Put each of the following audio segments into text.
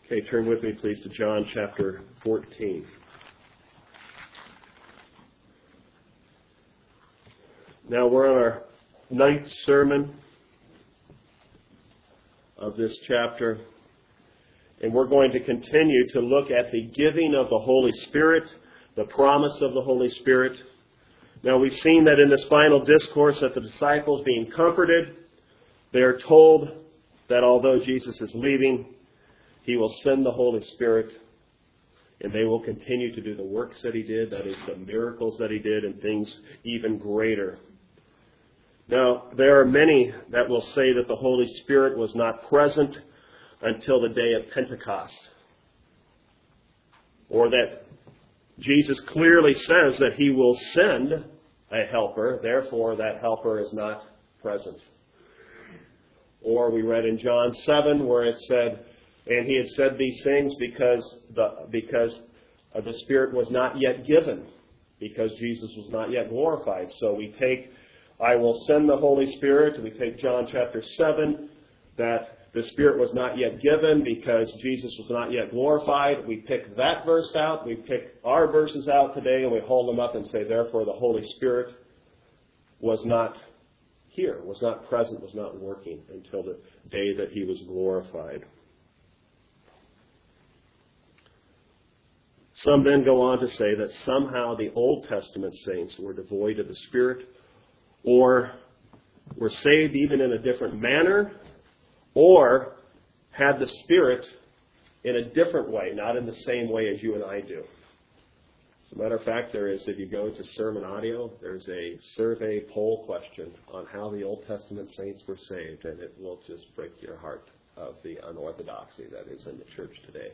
Okay, turn with me, please, to John chapter 14. Now we're on our 9th sermon of this chapter, and we're going to continue to look at the giving of the Holy Spirit, the promise of the Holy Spirit. Now we've seen that in this final discourse that the disciples, being comforted, they are told that although Jesus is leaving, He will send the Holy Spirit, and they will continue to do the works that He did, that is, the miracles that He did, and things even greater. Now, there are many that will say that the Holy Spirit was not present until the day of Pentecost, or that Jesus clearly says that He will send a helper, therefore that helper is not present. Or we read in John 7 where it said, and He had said these things because the Spirit was not yet given, because Jesus was not yet glorified. So we take, I will send the Holy Spirit. We take John chapter 7, that the Spirit was not yet given because Jesus was not yet glorified. We pick that verse out. We pick our verses out today, and we hold them up and say, therefore the Holy Spirit was not here, was not present, was not working until the day that He was glorified. Some then go on to say that somehow the Old Testament saints were devoid of the Spirit, or were saved even in a different manner, or had the Spirit in a different way, not in the same way as you and I do. As a matter of fact, there is, if you go to Sermon Audio, there's a survey poll question on how the Old Testament saints were saved, and it will just break your heart of the unorthodoxy that is in the church today.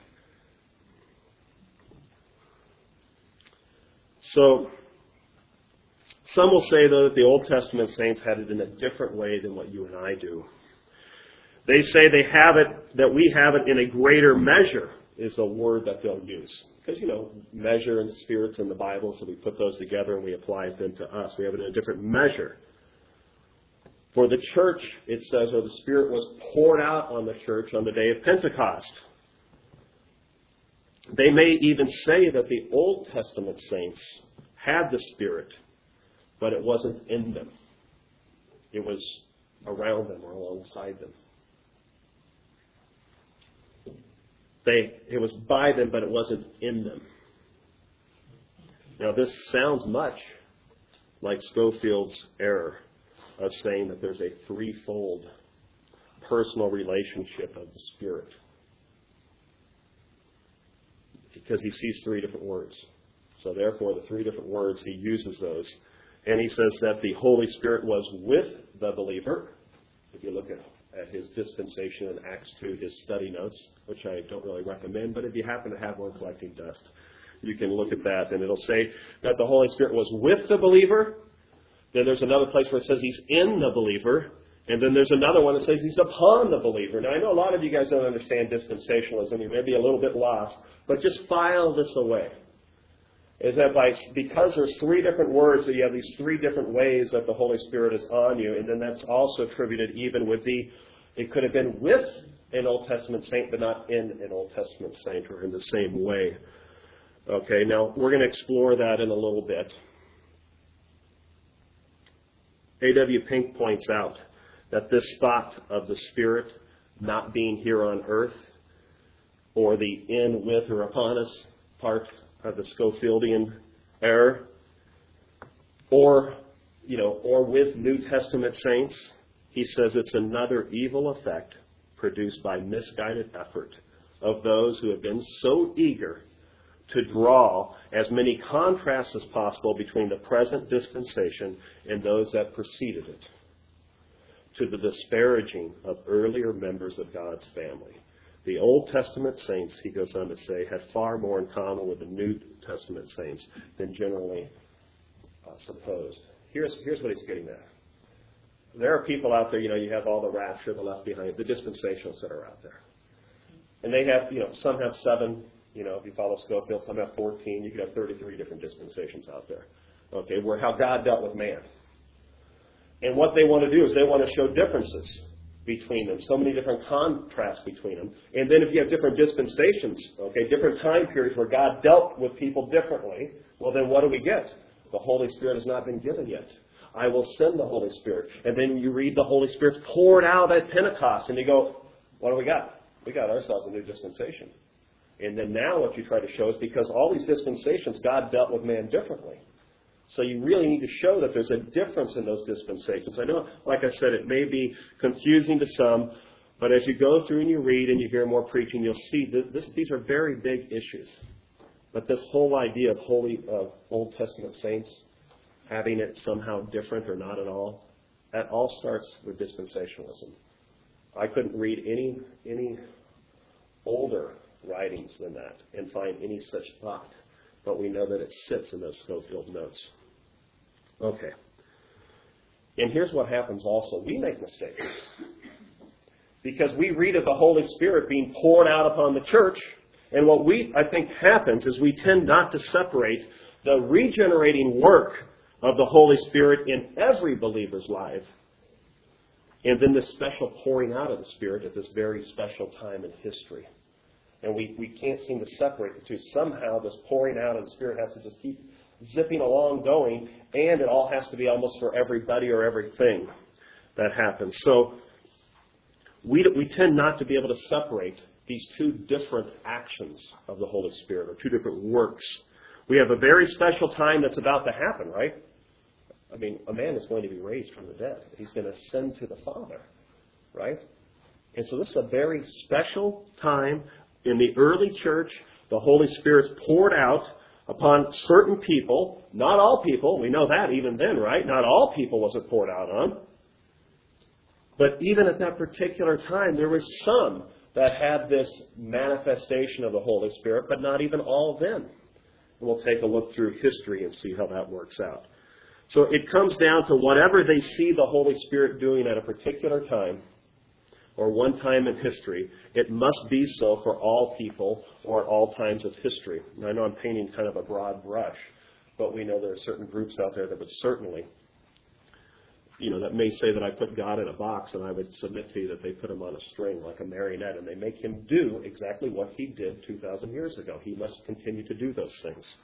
So, some will say, though, that the Old Testament saints had it in a different way than what you and I do. They say they have it, that we have it in a greater measure, is a word that they'll use. Because, measure and spirits in the Bible, so we put those together and we apply them to us. We have it in a different measure. For the church, it says, or the Spirit was poured out on the church on the day of Pentecost. They may even say that the Old Testament saints had the Spirit, but it wasn't in them. It was around them or alongside them. It was by them, but it wasn't in them. Now, this sounds much like Scofield's error of saying that there's a threefold personal relationship of the Spirit, because he sees three different words. So therefore, the three different words, he uses those. And he says that the Holy Spirit was with the believer. If you look at his dispensation in Acts 2, his study notes, which I don't really recommend, but if you happen to have one collecting dust, you can look at that, and it'll say that the Holy Spirit was with the believer. Then there's another place where it says He's in the believer. And then there's another one that says He's upon the believer. Now, I know a lot of you guys don't understand dispensationalism. You may be a little bit lost, but just file this away. Is that because there's three different words, that you have these three different ways that the Holy Spirit is on you, and then that's also attributed even with it could have been with an Old Testament saint, but not in an Old Testament saint or in the same way. Okay, now we're going to explore that in a little bit. A.W. Pink points out that this thought of the Spirit not being here on earth, or the in, with, or upon us part of the Scofieldian error, or with New Testament saints, he says it's another evil effect produced by misguided effort of those who have been so eager to draw as many contrasts as possible between the present dispensation and those that preceded it, to the disparaging of earlier members of God's family. The Old Testament saints, he goes on to say, had far more in common with the New Testament saints than generally supposed. Here's what he's getting at. There are people out there, you have all the rapture, the left behind, the dispensationalists that are out there. And they have, some have 7, if you follow Scofield, some have 14. You could have 33 different dispensations out there. Okay, where how God dealt with man. And what they want to do is they want to show differences. between them, so many different contrasts between them. And then if you have different dispensations, okay, different time periods where God dealt with people differently, well, then what do we get? The Holy Spirit has not been given yet. I will send the Holy Spirit. And then you read the Holy Spirit poured out at Pentecost, and you go, what do we got? We got ourselves a new dispensation. And then now what you try to show is because all these dispensations, God dealt with man differently. So you really need to show that there's a difference in those dispensations. I know, like I said, it may be confusing to some, but as you go through and you read and you hear more preaching, you'll see that these are very big issues. But this whole idea of Old Testament saints having it somehow different or not at all, that all starts with dispensationalism. I couldn't read any older writings than that and find any such thought. But we know that it sits in those Schofield notes. Okay. And here's what happens also. We make mistakes. Because we read of the Holy Spirit being poured out upon the church, and what I think happens is we tend not to separate the regenerating work of the Holy Spirit in every believer's life, and then this special pouring out of the Spirit at this very special time in history. And we can't seem to separate the two. Somehow this pouring out of the Spirit has to just keep zipping along going, and it all has to be almost for everybody or everything that happens. So we tend not to be able to separate these two different actions of the Holy Spirit, or two different works. We have a very special time that's about to happen, right? I mean, a man is going to be raised from the dead. He's going to ascend to the Father, right? And so this is a very special time. In the early church, the Holy Spirit's poured out upon certain people. Not all people. We know that even then, right? Not all people was it poured out on. But even at that particular time, there was some that had this manifestation of the Holy Spirit, but not even all of them. We'll take a look through history and see how that works out. So it comes down to whatever they see the Holy Spirit doing at a particular time, or one time in history, it must be so for all people or at all times of history. And I know I'm painting kind of a broad brush, but we know there are certain groups out there that would certainly, that may say that I put God in a box, and I would submit to you that they put him on a string like a marionette, and they make him do exactly what he did 2,000 years ago. He must continue to do those things.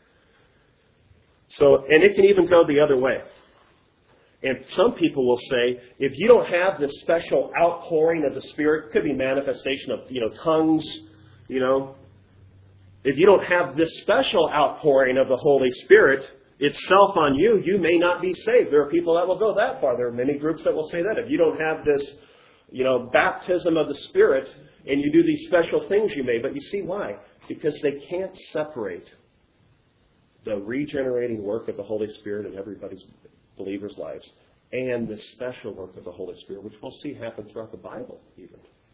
So, and it can even go the other way. And some people will say, if you don't have this special outpouring of the Spirit, it could be manifestation of, tongues, if you don't have this special outpouring of the Holy Spirit itself on you, you may not be saved. There are people that will go that far. There are many groups that will say that. If you don't have this, baptism of the Spirit and you do these special things, you may. But you see why? Because they can't separate the regenerating work of the Holy Spirit in everybody's believers' lives and the special work of the Holy Spirit, which we'll see happen throughout the Bible even.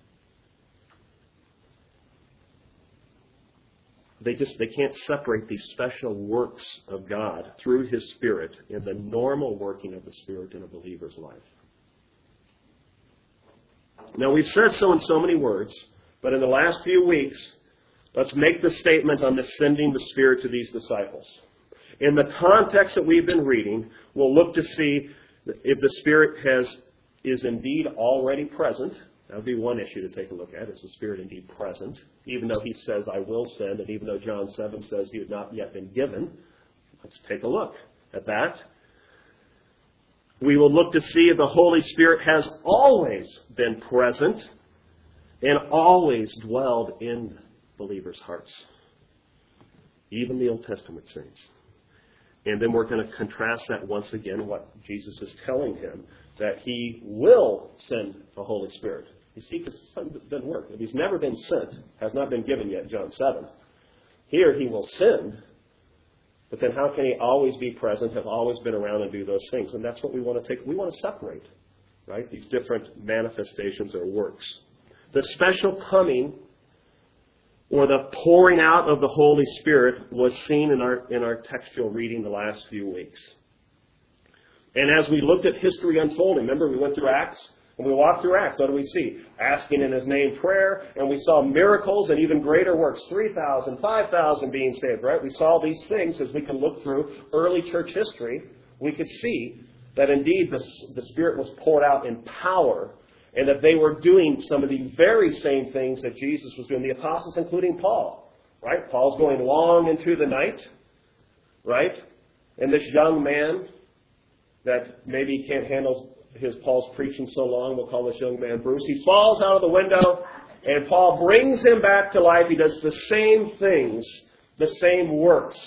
They can't separate these special works of God through His Spirit and the normal working of the Spirit in a believer's life. Now, we've said so in so many words, but in the last few weeks, let's make the statement on the sending the Spirit to these disciples. In the context that we've been reading, we'll look to see if the Spirit is indeed already present. That would be one issue to take a look at. Is the Spirit indeed present? Even though He says, I will send, and even though John 7 says He had not yet been given. Let's take a look at that. We will look to see if the Holy Spirit has always been present and always dwelled in believers' hearts. Even the Old Testament saints. And then we're going to contrast that once again, what Jesus is telling him, that He will send the Holy Spirit. You see, because it doesn't work. If He's never been sent, has not been given yet, John 7. Here He will send, but then how can He always be present, have always been around and do those things? And that's what we want to take. We want to separate, right? These different manifestations or works. The special coming or the pouring out of the Holy Spirit was seen in our textual reading the last few weeks. And as we looked at history unfolding, remember we went through Acts? When we walked through Acts, what do we see? Asking in His name prayer, and we saw miracles and even greater works. 3,000, 5,000 being saved, right? We saw these things as we can look through early church history. We could see that indeed the Spirit was poured out in power, And that they were doing some of the very same things that Jesus was doing. The apostles, including Paul. Right? Paul's going long into the night. Right? And this young man that maybe can't handle Paul's preaching so long, we'll call this young man Bruce. He falls out of the window, and Paul brings him back to life. He does the same things, the same works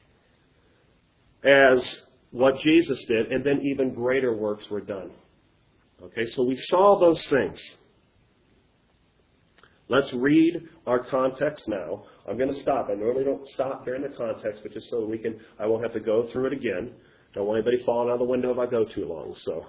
as what Jesus did, and then even greater works were done. Okay, so we saw those things. Let's read our context now. I'm going to stop. I normally don't stop during the context, but just so I won't have to go through it again. Don't want anybody falling out of the window if I go too long. So,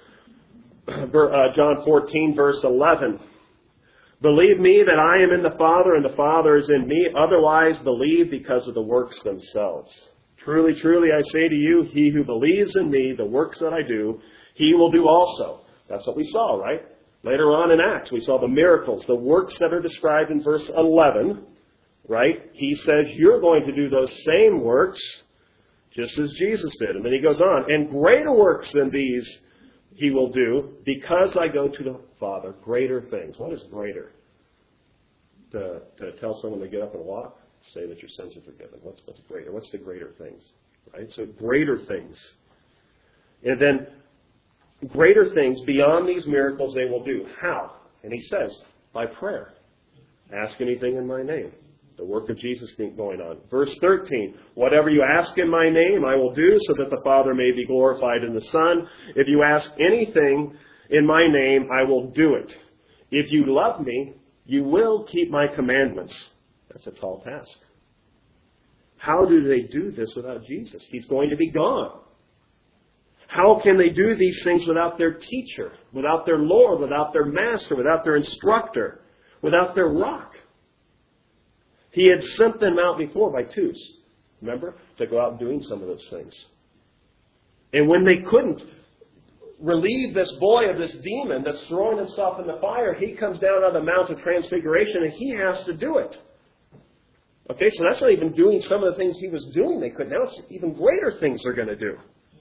John 14, verse 11. Believe me that I am in the Father and the Father is in me. Otherwise, believe because of the works themselves. Truly, truly, I say to you, he who believes in me, the works that I do, he will do also. That's what we saw, right? Later on in Acts, we saw the miracles, the works that are described in verse 11, right? He says, you're going to do those same works just as Jesus did. And then he goes on, and greater works than these he will do because I go to the Father. Greater things. What is greater? To tell someone to get up and walk? Say that your sins are forgiven. What's greater? What's the greater things? Right? So greater things. And then greater things beyond these miracles they will do. How? And he says, by prayer. Ask anything in my name. The work of Jesus going on. Verse 13, whatever you ask in my name, I will do so that the Father may be glorified in the Son. If you ask anything in my name, I will do it. If you love me, you will keep my commandments. That's a tall task. How do they do this without Jesus? He's going to be gone. How can they do these things without their teacher, without their Lord, without their master, without their instructor, without their rock? He had sent them out before by twos, remember, to go out doing some of those things. And when they couldn't relieve this boy of this demon that's throwing himself in the fire, he comes down on the Mount of Transfiguration and he has to do it. Okay, so that's not even doing some of the things he was doing. They couldn't. Now it's even greater things they're going to do.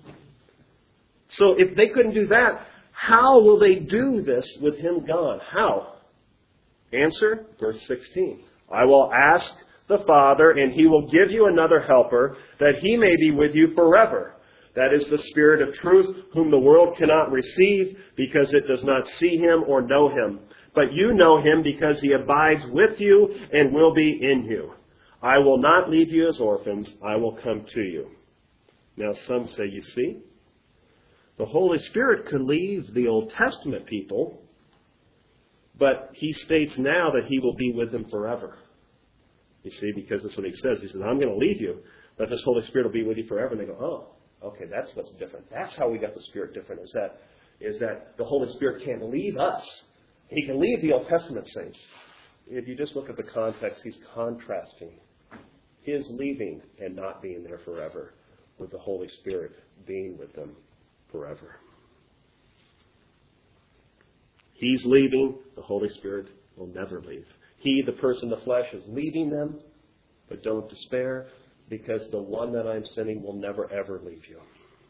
So if they couldn't do that, how will they do this with him gone? How? Answer, verse 16. I will ask the Father, and he will give you another helper, that he may be with you forever. That is the Spirit of truth, whom the world cannot receive, because it does not see him or know him. But you know him, because he abides with you and will be in you. I will not leave you as orphans. I will come to you. Now some say, you see, the Holy Spirit could leave the Old Testament people, but he states now that he will be with them forever. You see, because that's what he says. He says, I'm going to leave you, but this Holy Spirit will be with you forever. And they go, oh, okay, that's what's different. That's how we got the Spirit different, is that the Holy Spirit can't leave us. He can leave the Old Testament saints. If you just look at the context, he's contrasting his leaving and not being there forever with the Holy Spirit being with them forever. He's leaving. The Holy Spirit will never leave. He, the person, the flesh, is leaving them, but don't despair, because the one that I'm sending will never, ever leave you.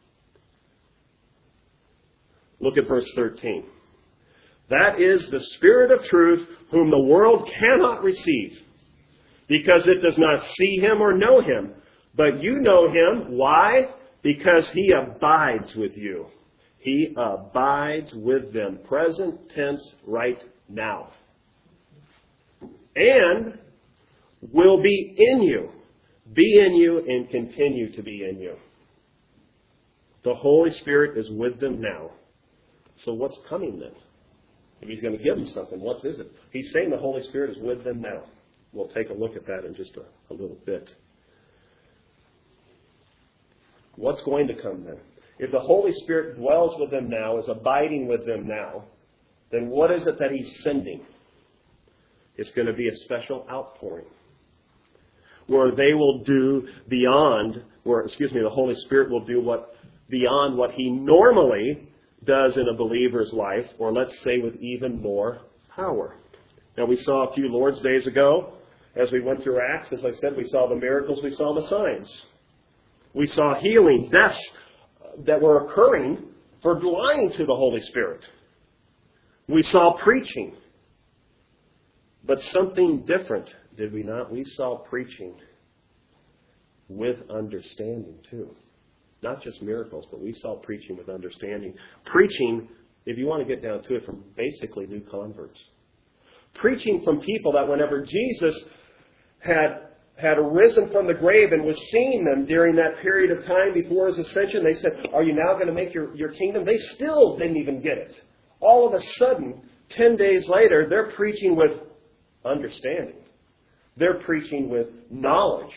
Look at verse 13. That is the Spirit of truth, whom the world cannot receive, because it does not see him or know him. But you know him. Why? Because he abides with you. He abides with them. Present tense right now. And will be in you. Be in you and continue to be in you. The Holy Spirit is with them now. So what's coming then? If he's going to give them something, what is it? He's saying the Holy Spirit is with them now. We'll take a look at that in just a little bit. What's going to come then? If the Holy Spirit dwells with them now, is abiding with them now, then what is it that he's sending? It's going to be a special outpouring where they will do the Holy Spirit will do beyond what he normally does in a believer's life, or let's say with even more power. Now we saw a few Lord's Days ago, as we went through Acts, as I said, we saw the miracles, we saw the signs. We saw healing, deaths that were occurring for lying to the Holy Spirit. We saw preaching. But something different, did we not? We saw preaching with understanding too. Not just miracles, but we saw preaching with understanding. Preaching, if you want to get down to it, from basically new converts. Preaching from people that whenever Jesus had arisen from the grave and was seeing them during that period of time before His ascension, they said, are you now going to make your kingdom? They still didn't even get it. All of a sudden, 10 days later, they're preaching with understanding. They're preaching with knowledge.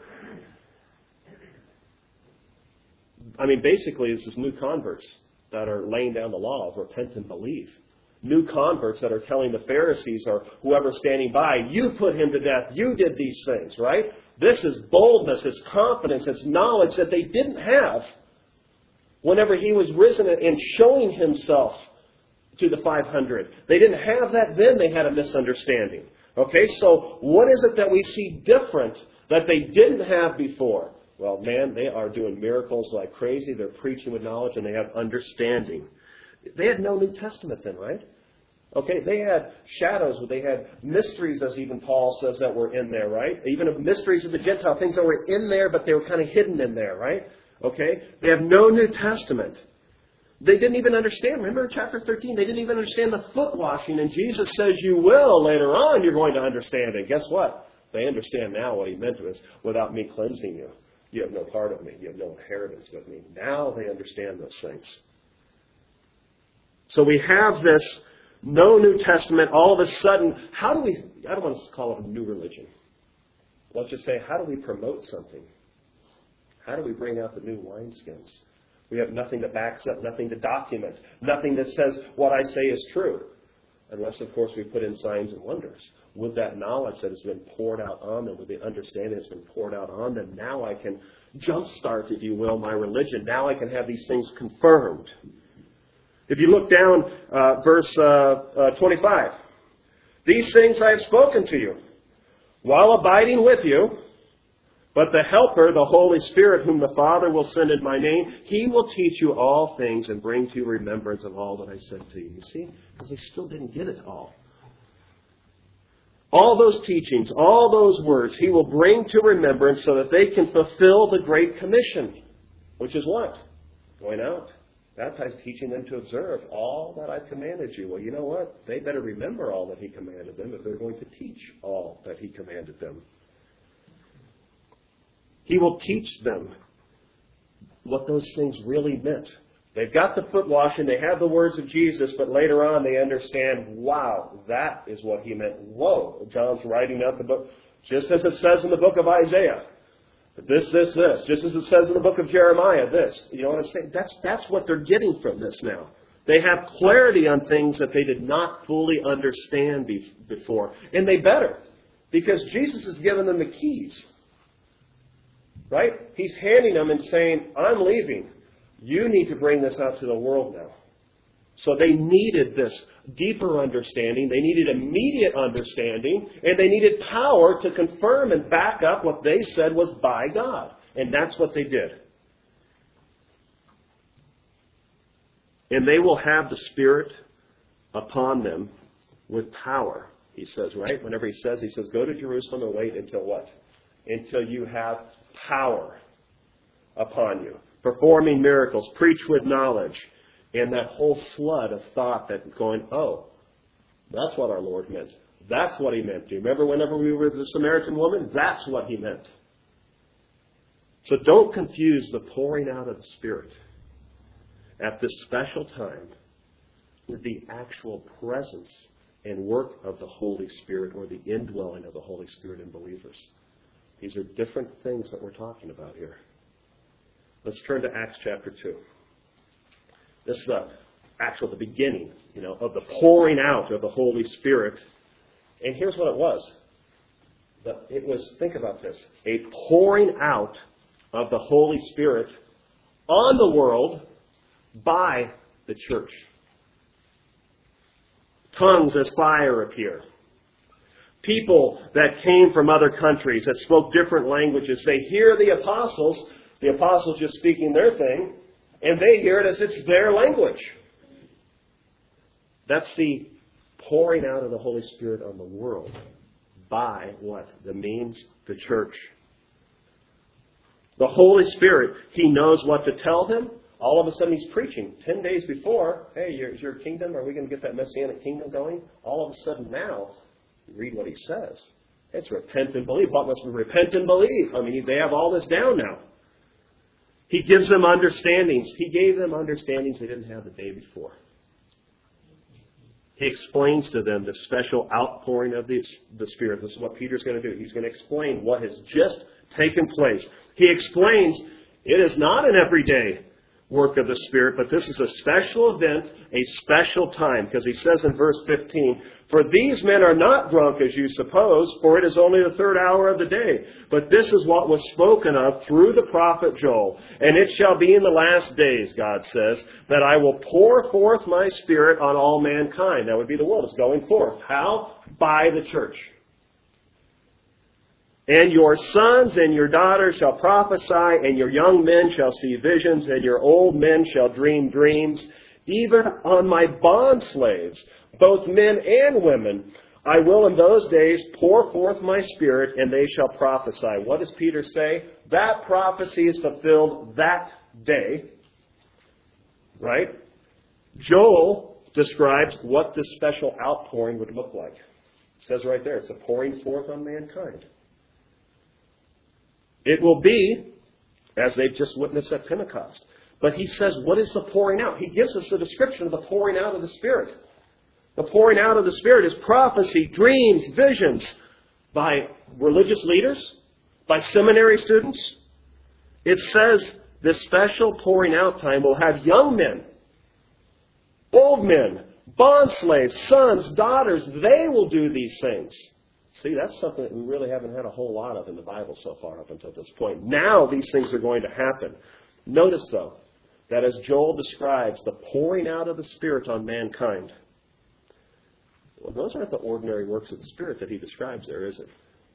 I mean, basically, this is new converts that are laying down the law of repent and believe. New converts that are telling the Pharisees or whoever's standing by, you put him to death, you did these things, right? This is boldness, it's confidence, it's knowledge that they didn't have whenever He was risen and showing Himself to the 500. They didn't have that then, they had a misunderstanding. Okay, so what is it that we see different that they didn't have before? Well, man, they are doing miracles like crazy. They're preaching with knowledge and they have understanding. They had no New Testament then, right? Okay, they had shadows, they had mysteries, as even Paul says, that were in there, right? Even mysteries of the Gentile, things that were in there, but they were kind of hidden in there, right? Okay, they have no New Testament. They didn't even understand. Remember in chapter 13, they didn't even understand the foot washing, and Jesus says you will. Later on, you're going to understand it. Guess what? They understand now what He meant was, without me cleansing you, you have no part of me. You have no inheritance with me. Now they understand those things. So we have this no New Testament. All of a sudden, how do we, I don't want to call it a new religion. Let's just say, how do we promote something? How do we bring out the new wineskins? We have nothing that backs up, nothing to document, nothing that says what I say is true. Unless, of course, we put in signs and wonders. With that knowledge that has been poured out on them, with the understanding that's been poured out on them, now I can jumpstart, if you will, my religion. Now I can have these things confirmed. If you look down, verse 25. These things I have spoken to you, while abiding with you, but the Helper, the Holy Spirit, whom the Father will send in my name, He will teach you all things and bring to you remembrance of all that I said to you. You see? Because they still didn't get it all. All those teachings, all those words, He will bring to remembrance so that they can fulfill the Great Commission. Which is what? Going out, baptize, teaching them to observe all that I've commanded you. Well, you know what? They better remember all that He commanded them if they're going to teach all that He commanded them. He will teach them what those things really meant. They've got the foot washing, they have the words of Jesus, but later on they understand, wow, that is what He meant. Whoa, John's writing out the book, just as it says in the book of Isaiah. This, just as it says in the book of Jeremiah, this. You know what I'm saying? That's what they're getting from this now. They have clarity on things that they did not fully understand before. And they better, because Jesus has given them the keys. Right? He's handing them and saying, I'm leaving. You need to bring this out to the world now. So they needed this deeper understanding. They needed immediate understanding. And they needed power to confirm and back up what they said was by God. And that's what they did. And they will have the Spirit upon them with power, He says, right? Whenever He says, go to Jerusalem and wait until what? Until you have power upon you. Performing miracles, preach with knowledge. And that whole flood of thought that's going, oh, that's what our Lord meant. That's what He meant. Do you remember whenever we were with the Samaritan woman? That's what He meant. So don't confuse the pouring out of the Spirit at this special time with the actual presence and work of the Holy Spirit or the indwelling of the Holy Spirit in believers. These are different things that we're talking about here. Let's turn to Acts chapter 2. This is the beginning, of the pouring out of the Holy Spirit. And here's what it was. It was, think about this, a pouring out of the Holy Spirit on the world by the church. Tongues as fire appear. People that came from other countries that spoke different languages, they hear the apostles just speaking their thing, and they hear it as it's their language. That's the pouring out of the Holy Spirit on the world by what? The means, the church. The Holy Spirit, He knows what to tell him. All of a sudden He's preaching. 10 days before, hey, is your kingdom, are we going to get that Messianic kingdom going? All of a sudden now, read what He says. It's repent and believe. What must we repent and believe? I mean, they have all this down now. He gives them understandings. He gave them understandings they didn't have the day before. He explains to them the special outpouring of the Spirit. This is what Peter's going to do. He's going to explain what has just taken place. He explains it is not an everyday work of the Spirit, but this is a special event, a special time. Because he says in verse 15, for these men are not drunk as you suppose, for it is only the third hour of the day. But this is what was spoken of through the prophet Joel. And it shall be in the last days, God says, that I will pour forth my Spirit on all mankind. That would be the world. It's going forth. How? By the church. And your sons and your daughters shall prophesy, and your young men shall see visions, and your old men shall dream dreams. Even on my bond slaves, both men and women, I will in those days pour forth my Spirit, and they shall prophesy. What does Peter say? That prophecy is fulfilled that day. Right? Joel describes what this special outpouring would look like. It says right there, it's a pouring forth on mankind. It will be, as they've just witnessed at Pentecost. But he says, what is the pouring out? He gives us a description of the pouring out of the Spirit. The pouring out of the Spirit is prophecy, dreams, visions by religious leaders, by seminary students. It says this special pouring out time will have young men, old men, bond slaves, sons, daughters. They will do these things. See, that's something that we really haven't had a whole lot of in the Bible so far up until this point. Now these things are going to happen. Notice, though, that as Joel describes the pouring out of the Spirit on mankind, well, those aren't the ordinary works of the Spirit that he describes there, is it?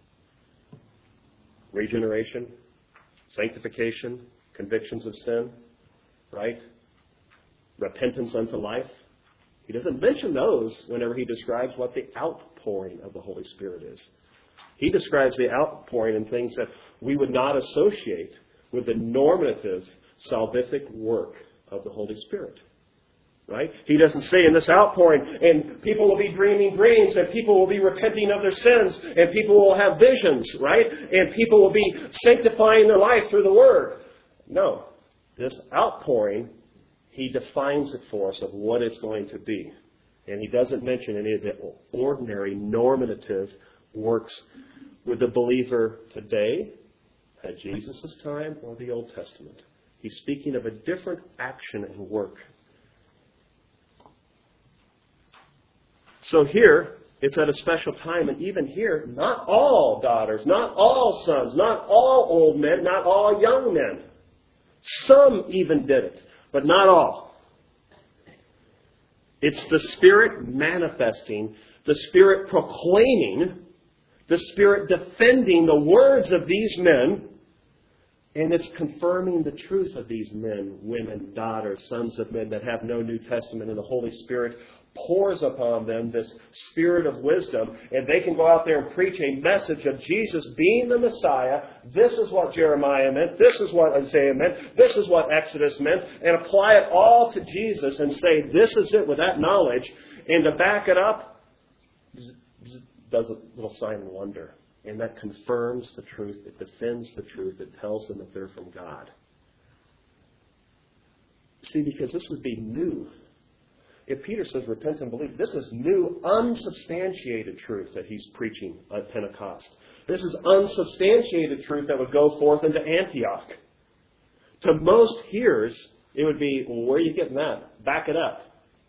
Regeneration, sanctification, convictions of sin, right? Repentance unto life. He doesn't mention those whenever he describes what the outpouring of the Holy Spirit is. He describes the outpouring in things that we would not associate with the normative salvific work of the Holy Spirit. Right? He doesn't say in this outpouring, and people will be dreaming dreams, and people will be repenting of their sins, and people will have visions, right? And people will be sanctifying their life through the Word. No. This outpouring, he defines it for us of what it's going to be. And he doesn't mention any of the ordinary normative works with the believer today, at Jesus' time, or the Old Testament. He's speaking of a different action and work. So here, it's at a special time, and even here, not all daughters, not all sons, not all old men, not all young men. Some even did it, but not all. It's the Spirit manifesting, the Spirit proclaiming, the Spirit defending the words of these men, and it's confirming the truth of these men, women, daughters, sons of men that have no New Testament, and the Holy Spirit pours upon them this spirit of wisdom, and they can go out there and preach a message of Jesus being the Messiah. This is what Jeremiah meant. This is what Isaiah meant. This is what Exodus meant. And apply it all to Jesus and say, this is it with that knowledge. And to back it up, does a little sign and wonder. And that confirms the truth. It defends the truth. It tells them that they're from God. See, because this would be new. If Peter says repent and believe, this is new, unsubstantiated truth that he's preaching at Pentecost. This is unsubstantiated truth that would go forth into Antioch. To most hearers, it would be, well, where are you getting that? Back it up.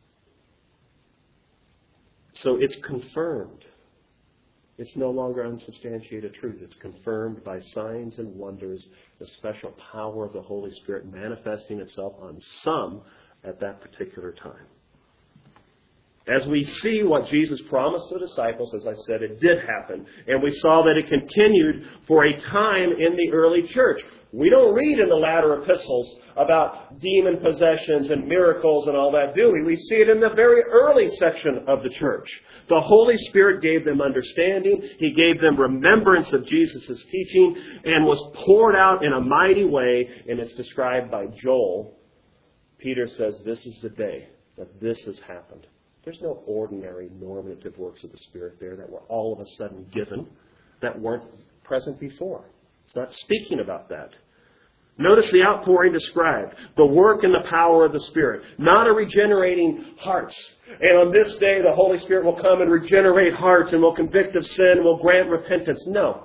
So it's confirmed. It's no longer unsubstantiated truth. It's confirmed by signs and wonders, the special power of the Holy Spirit manifesting itself on some at that particular time. As we see what Jesus promised the disciples, as I said, it did happen. And we saw that it continued for a time in the early church. We don't read in the latter epistles about demon possessions and miracles and all that, do we? We see it in the very early section of the church. The Holy Spirit gave them understanding. He gave them remembrance of Jesus' teaching and was poured out in a mighty way. And it's described by Joel. Peter says this is the day that this has happened. There's no ordinary normative works of the Spirit there that were all of a sudden given that weren't present before. It's not speaking about that. Notice the outpouring described. The work and the power of the Spirit. Not a regenerating hearts. And on this day, the Holy Spirit will come and regenerate hearts and will convict of sin and will grant repentance. No.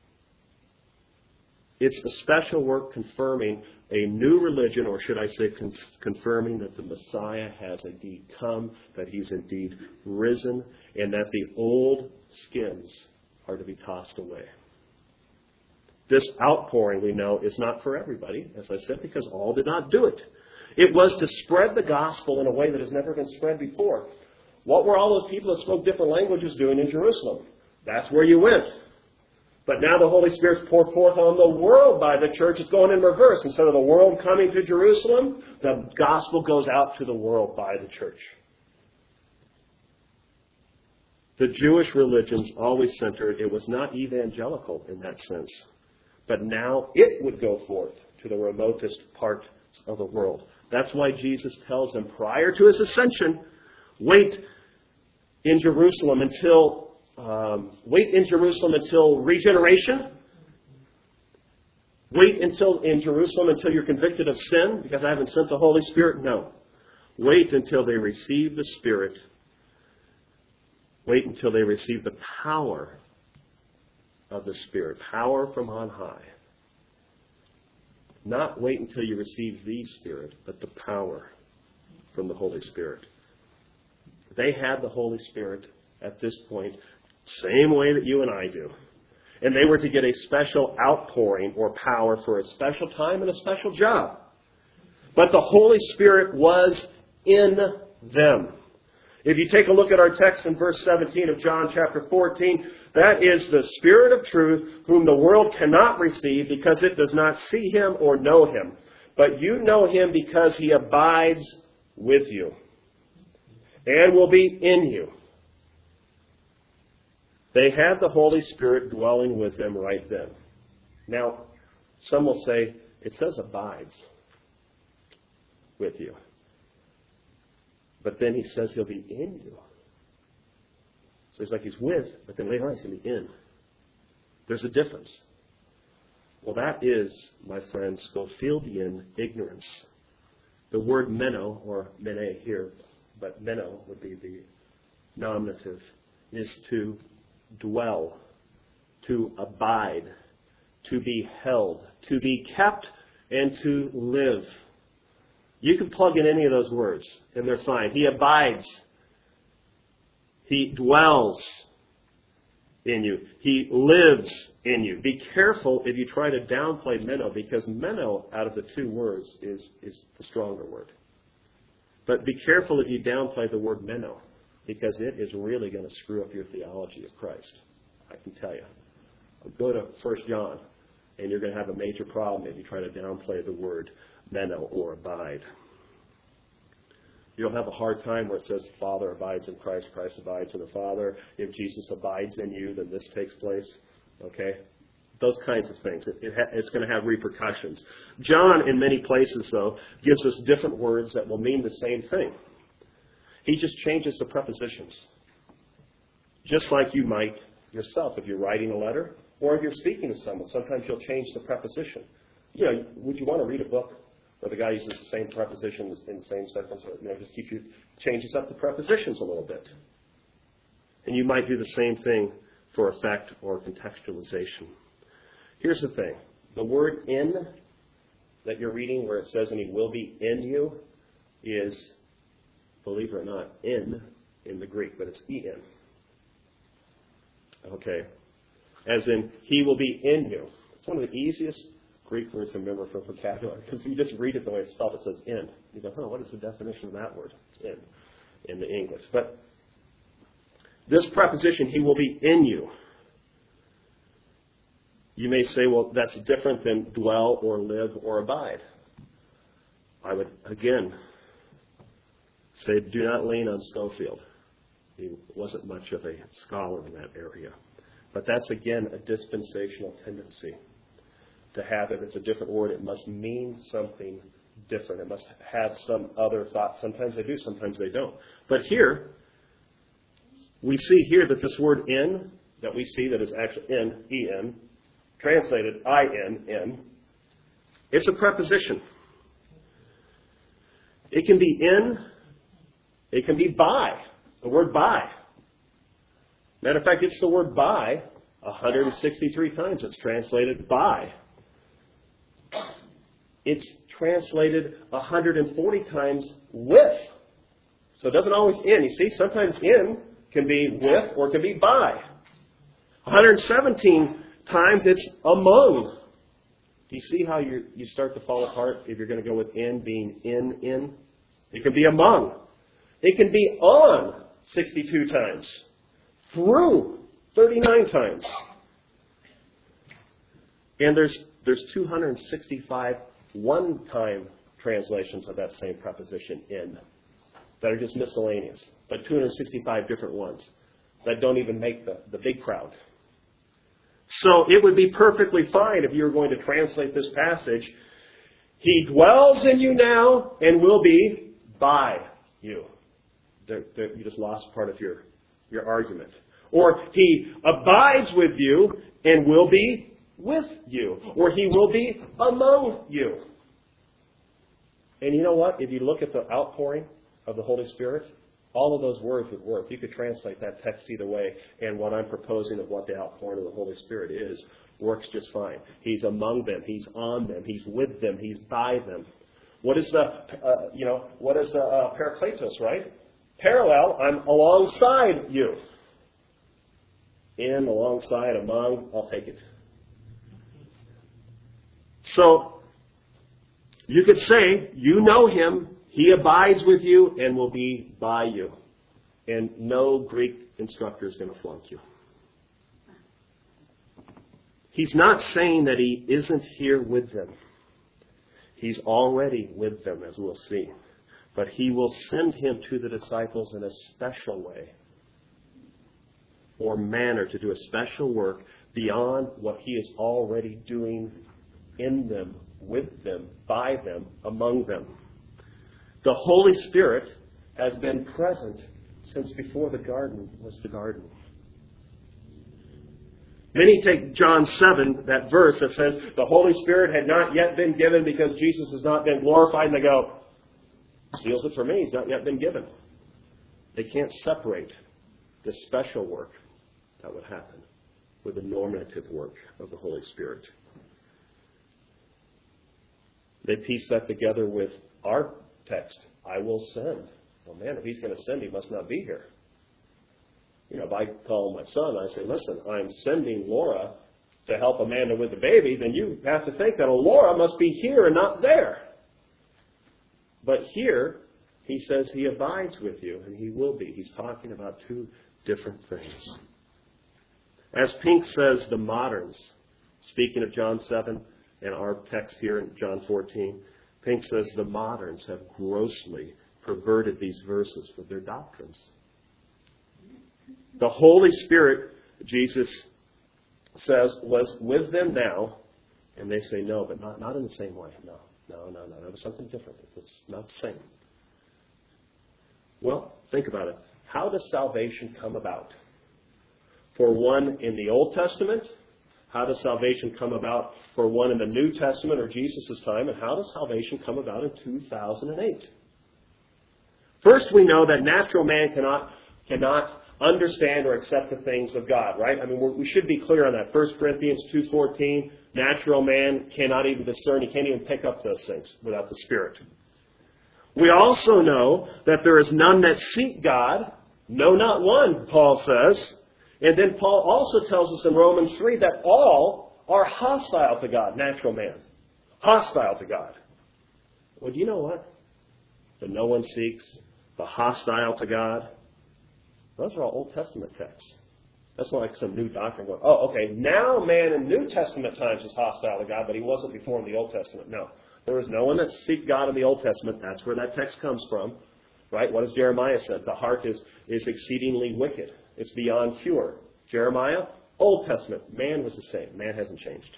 It's a special work confirming a new religion, or should I say confirming that the Messiah has indeed come, that He's indeed risen, and that the old skins are to be tossed away. This outpouring, we know, is not for everybody, as I said, because all did not do it. It was to spread the gospel in a way that has never been spread before. What were all those people that spoke different languages doing in Jerusalem? That's where you went. But now the Holy Spirit's poured forth on the world by the church. It's going in reverse. Instead of the world coming to Jerusalem, the gospel goes out to the world by the church. The Jewish religions always centered, it was not evangelical in that sense. But now it would go forth to the remotest parts of the world. That's why Jesus tells them prior to His ascension, wait in Jerusalem until regeneration. Wait in Jerusalem until you're convicted of sin because I haven't sent the Holy Spirit. No. Wait until they receive the Spirit. Wait until they receive the power of the Spirit. Power from on high. Not wait until you receive the Spirit, but the power from the Holy Spirit. They had the Holy Spirit at this point, same way that you and I do. And they were to get a special outpouring or power for a special time and a special job. But the Holy Spirit was in them. If you take a look at our text in verse 17 of John chapter 14, that is the Spirit of truth, whom the world cannot receive because it does not see Him or know Him. But you know Him because He abides with you and will be in you. They had the Holy Spirit dwelling with them right then. Now, some will say, it says abides with you. But then He says He'll be in you. So it's like He's with, but then later on He's going to be in. There's a difference. Well, that is, my friends, Schofieldian ignorance. The word meno, or mene here, but meno would be the nominative, is to dwell, to abide, to be held, to be kept, and to live. You can plug in any of those words, and they're fine. He abides. He dwells in you. He lives in you. Be careful if you try to downplay meno, because meno, out of the two words, is the stronger word. But be careful if you downplay the word meno, because it is really going to screw up your theology of Christ. I can tell you. Go to 1 John, and you're going to have a major problem if you try to downplay the word meno or abide. You'll have a hard time where it says the Father abides in Christ, Christ abides in the Father. If Jesus abides in you, then this takes place. Okay? Those kinds of things. It's going to have repercussions. John, in many places, though, gives us different words that will mean the same thing. He just changes the prepositions. Just like you might yourself if you're writing a letter or if you're speaking to someone. Sometimes you'll change the preposition. You know, would you want to read a book where the guy uses the same preposition in the same sentence, or just changes up the prepositions a little bit? And you might do the same thing for effect or contextualization. Here's the thing. The word in that you're reading where it says, and He will be in you, is, believe it or not, in the Greek, but it's en. Okay. As in, He will be in you. It's one of the easiest Greek words to remember from vocabulary, because if you just read it the way it's spelled, it says in. You go, what is the definition of that word? It's in the English. But this preposition, He will be in you. You may say, well, that's different than dwell or live or abide. I would, again, say do not lean on Schofield. He wasn't much of a scholar in that area. But that's, again, a dispensational tendency to have, if it's a different word, it must mean something different. It must have some other thought. Sometimes they do, sometimes they don't. But here, we see here that this word in, that we see that is actually in, E-N, translated I-N, it's a preposition. It can be in, it can be by. The word by. Matter of fact, it's the word by 163 times. It's translated by. It's translated 140 times with. So it doesn't always in. You see, sometimes in can be with or can be by. 117 times it's among. Do you see how you start to fall apart if you're going to go with in being in? It can be among. It can be on 62 times. Through 39 times. And there's 265 one-time translations of that same preposition in that are just miscellaneous. But 265 different ones that don't even make the big crowd. So it would be perfectly fine if you were going to translate this passage. He dwells in you now and will be by you. You just lost part of your argument. Or he abides with you and will be with you. Or he will be among you. And you know what? If you look at the outpouring of the Holy Spirit, all of those words would work. You could translate that text either way. And what I'm proposing of what the outpouring of the Holy Spirit is works just fine. He's among them. He's on them. He's with them. He's by them. What is the parakletos, right? Parallel, I'm alongside you. In, alongside, among, I'll take it. So, you could say, you know him, he abides with you, and will be by you. And no Greek instructor is going to flunk you. He's not saying that he isn't here with them. He's already with them, as we'll see. But he will send him to the disciples in a special way or manner to do a special work beyond what he is already doing in them, with them, by them, among them. The Holy Spirit has been present since before the garden was the garden. Many take John 7, that verse that says the Holy Spirit had not yet been given because Jesus has not been glorified, and they go, seals it for me, he's not yet been given. They can't separate this special work that would happen with the normative work of the Holy Spirit. They piece that together with our text, I will send. Well, man, if he's going to send, he must not be here. You know, if I call my son, I say, listen, I'm sending Laura to help Amanda with the baby, then you have to think that Laura must be here and not there. But here, he says he abides with you, and he will be. He's talking about two different things. As Pink says, the moderns, speaking of John 7 and our text here in John 14, Pink says the moderns have grossly perverted these verses with their doctrines. The Holy Spirit, Jesus says, was with them now, and they say no, but not in the same way. No. That was something different. It's not the same. Well, think about it. How does salvation come about? For one in the Old Testament, how does salvation come about for one in the New Testament or Jesus' time, and how does salvation come about in 2008? First, we know that natural man cannot understand or accept the things of God, right? I mean, we should be clear on that. 1 Corinthians 2:14, natural man cannot even discern. He can't even pick up those things without the Spirit. We also know that there is none that seek God. No, not one, Paul says. And then Paul also tells us in Romans 3 that all are hostile to God, natural man. Hostile to God. Well, do you know what? The no one seeks, the hostile to God. Those are all Old Testament texts. That's not like some new doctrine going, oh, okay, now man in New Testament times is hostile to God, but he wasn't before in the Old Testament. No. There was no one that seeked God in the Old Testament. That's where that text comes from. Right? What does Jeremiah say? The heart is exceedingly wicked. It's beyond cure. Jeremiah, Old Testament. Man was the same. Man hasn't changed.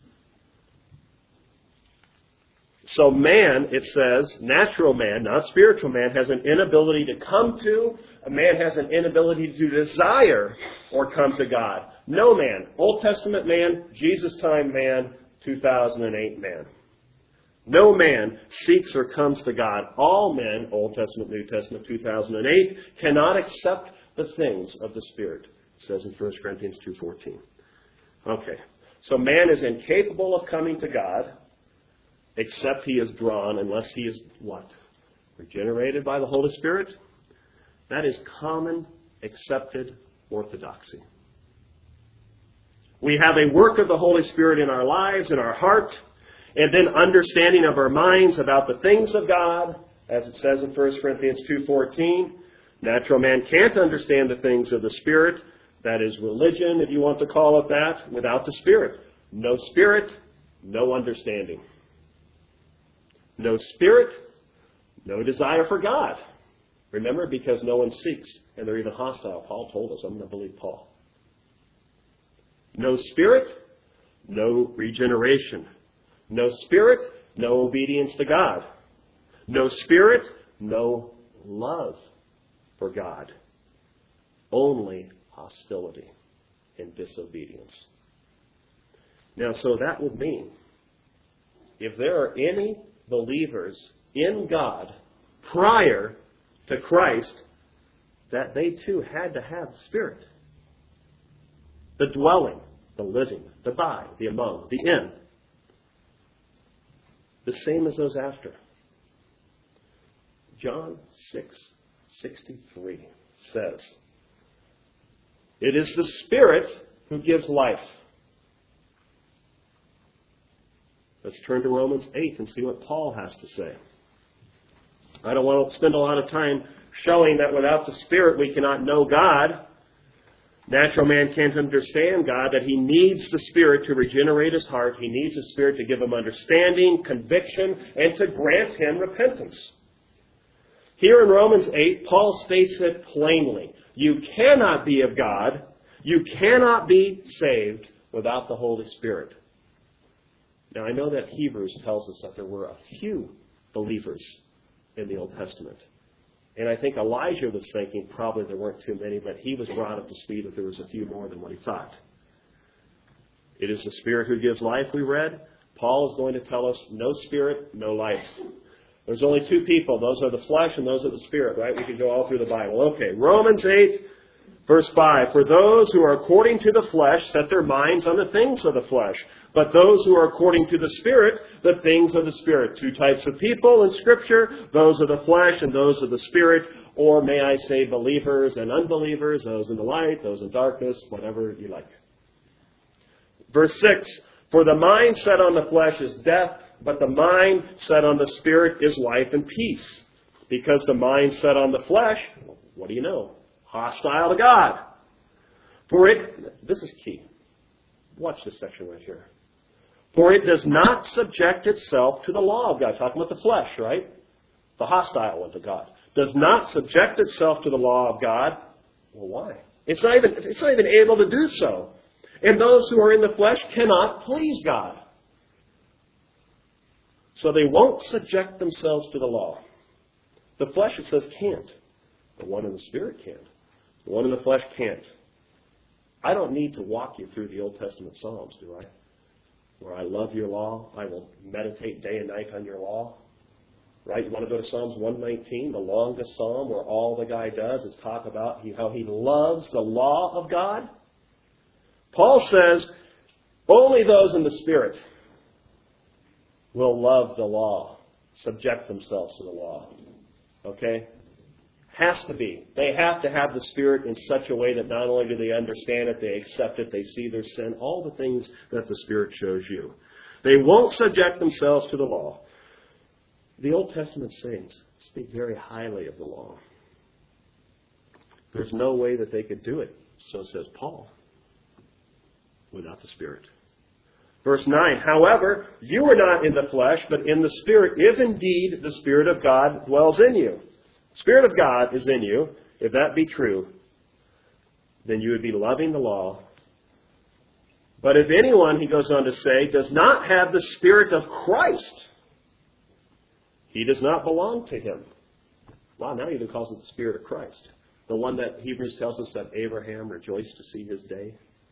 So man, it says, natural man, not spiritual man, has an inability to come to. A man has an inability to desire or come to God. No man. Old Testament man, Jesus time man, 2008 man. No man seeks or comes to God. All men, Old Testament, New Testament, 2008, cannot accept the things of the Spirit. It says in 1 Corinthians 2:14. Okay. So man is incapable of coming to God except he is drawn, unless he is what? Regenerated by the Holy Spirit? That is common, accepted orthodoxy. We have a work of the Holy Spirit in our lives, in our heart, and then understanding of our minds about the things of God, as it says in 1 Corinthians 2:14. Natural man can't understand the things of the Spirit. That is religion, if you want to call it that, without the Spirit. No Spirit, no understanding. No Spirit, no desire for God. Remember, because no one seeks, and they're even hostile. Paul told us, I'm going to believe Paul. No Spirit, no regeneration. No Spirit, no obedience to God. No Spirit, no love for God. Only hostility and disobedience. Now, so that would mean, if there are any believers in God prior to Christ, that they too had to have the Spirit. The dwelling, the living, the by, the among, the in. The same as those after. John 6:63 says, it is the Spirit who gives life. Let's turn to Romans 8 and see what Paul has to say. I don't want to spend a lot of time showing that without the Spirit we cannot know God. Natural man can't understand God, that he needs the Spirit to regenerate his heart. He needs the Spirit to give him understanding, conviction, and to grant him repentance. Here in Romans 8, Paul states it plainly. You cannot be of God, you cannot be saved without the Holy Spirit. Now, I know that Hebrews tells us that there were a few believers in the Old Testament. And I think Elijah was thinking probably there weren't too many, but he was brought up to speed that there was a few more than what he thought. It is the Spirit who gives life, we read. Paul is going to tell us no Spirit, no life. There's only two people. Those are the flesh and those are the Spirit, right? We could go all through the Bible. Okay, Romans 8, verse 5. For those who are according to the flesh set their minds on the things of the flesh. But those who are according to the Spirit, the things of the Spirit. Two types of people in Scripture, those of the flesh and those of the Spirit, or may I say believers and unbelievers, those in the light, those in darkness, whatever you like. Verse 6, for the mind set on the flesh is death, but the mind set on the Spirit is life and peace. Because the mind set on the flesh, what do you know? Hostile to God. For it, this is key. Watch this section right here. For it does not subject itself to the law of God. Talking about the flesh, right? The hostile one to God. Does not subject itself to the law of God. Well, why? It's not even able to do so. And those who are in the flesh cannot please God. So they won't subject themselves to the law. The flesh, it says, can't. The one in the Spirit can. The one in the flesh can't. I don't need to walk you through the Old Testament Psalms, do I? Where I love your law. I will meditate day and night on your law. Right? You want to go to Psalms 119, the longest psalm, where all the guy does is talk about how he loves the law of God? Paul says, only those in the Spirit will love the law, subject themselves to the law. Okay? Has to be. They have to have the Spirit in such a way that not only do they understand it, they accept it, they see their sin, all the things that the Spirit shows you. They won't subject themselves to the law. The Old Testament saints speak very highly of the law. There's no way that they could do it So says Paul. Without the Spirit. Verse 9, however, you are not in the flesh, but in the Spirit, if indeed the Spirit of God dwells in you. The Spirit of God is in you. If that be true, then you would be loving the law. But if anyone, he goes on to say, does not have the Spirit of Christ, he does not belong to him. Wow, now he even calls it the Spirit of Christ. The one that Hebrews tells us that Abraham rejoiced to see his day.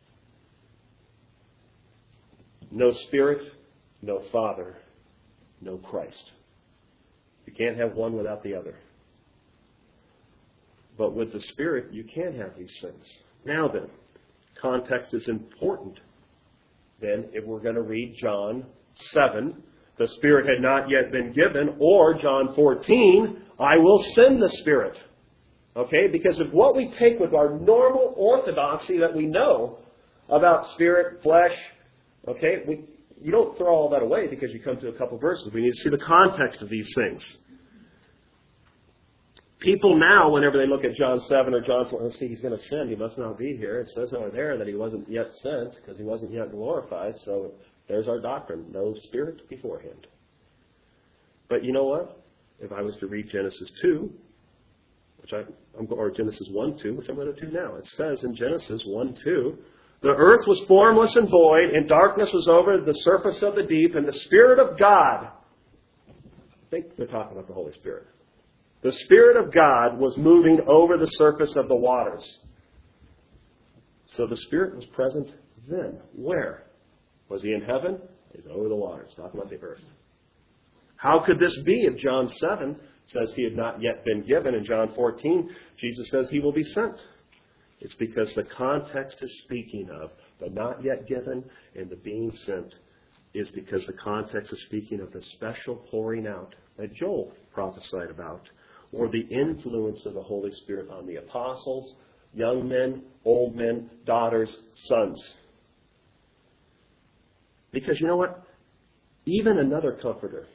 No Spirit, no Father, no Christ. You can't have one without the other. But with the Spirit, you can have these things. Now then, context is important. Then, if we're going to read John 7, the Spirit had not yet been given, or John 14, I will send the Spirit. Okay? Because of what we take with our normal orthodoxy that we know about Spirit, flesh, okay, you don't throw all that away because you come to a couple verses. We need to see the context of these things. People now, whenever they look at John 7 or John 4, let's see, he's going to send. He must not be here. It says over there that he wasn't yet sent because he wasn't yet glorified. So there's our doctrine. No Spirit beforehand. But you know what? If I was to read Genesis 2, or Genesis 1:2, which I'm going to do now. It says in Genesis 1:2, the earth was formless and void, and darkness was over the surface of the deep, and the Spirit of God, I think they're talking about the Holy Spirit. The Spirit of God was moving over the surface of the waters. So the Spirit was present then. Where? Was he in heaven? He's over the waters, talking about the earth. How could this be if John 7 says he had not yet been given, and John 14, Jesus says he will be sent? It's because the context is speaking of the not yet given and the being sent is because the context is speaking of the special pouring out that Joel prophesied about, or the influence of the Holy Spirit on the apostles, young men, old men, daughters, sons. Because you know what? Even another comforter,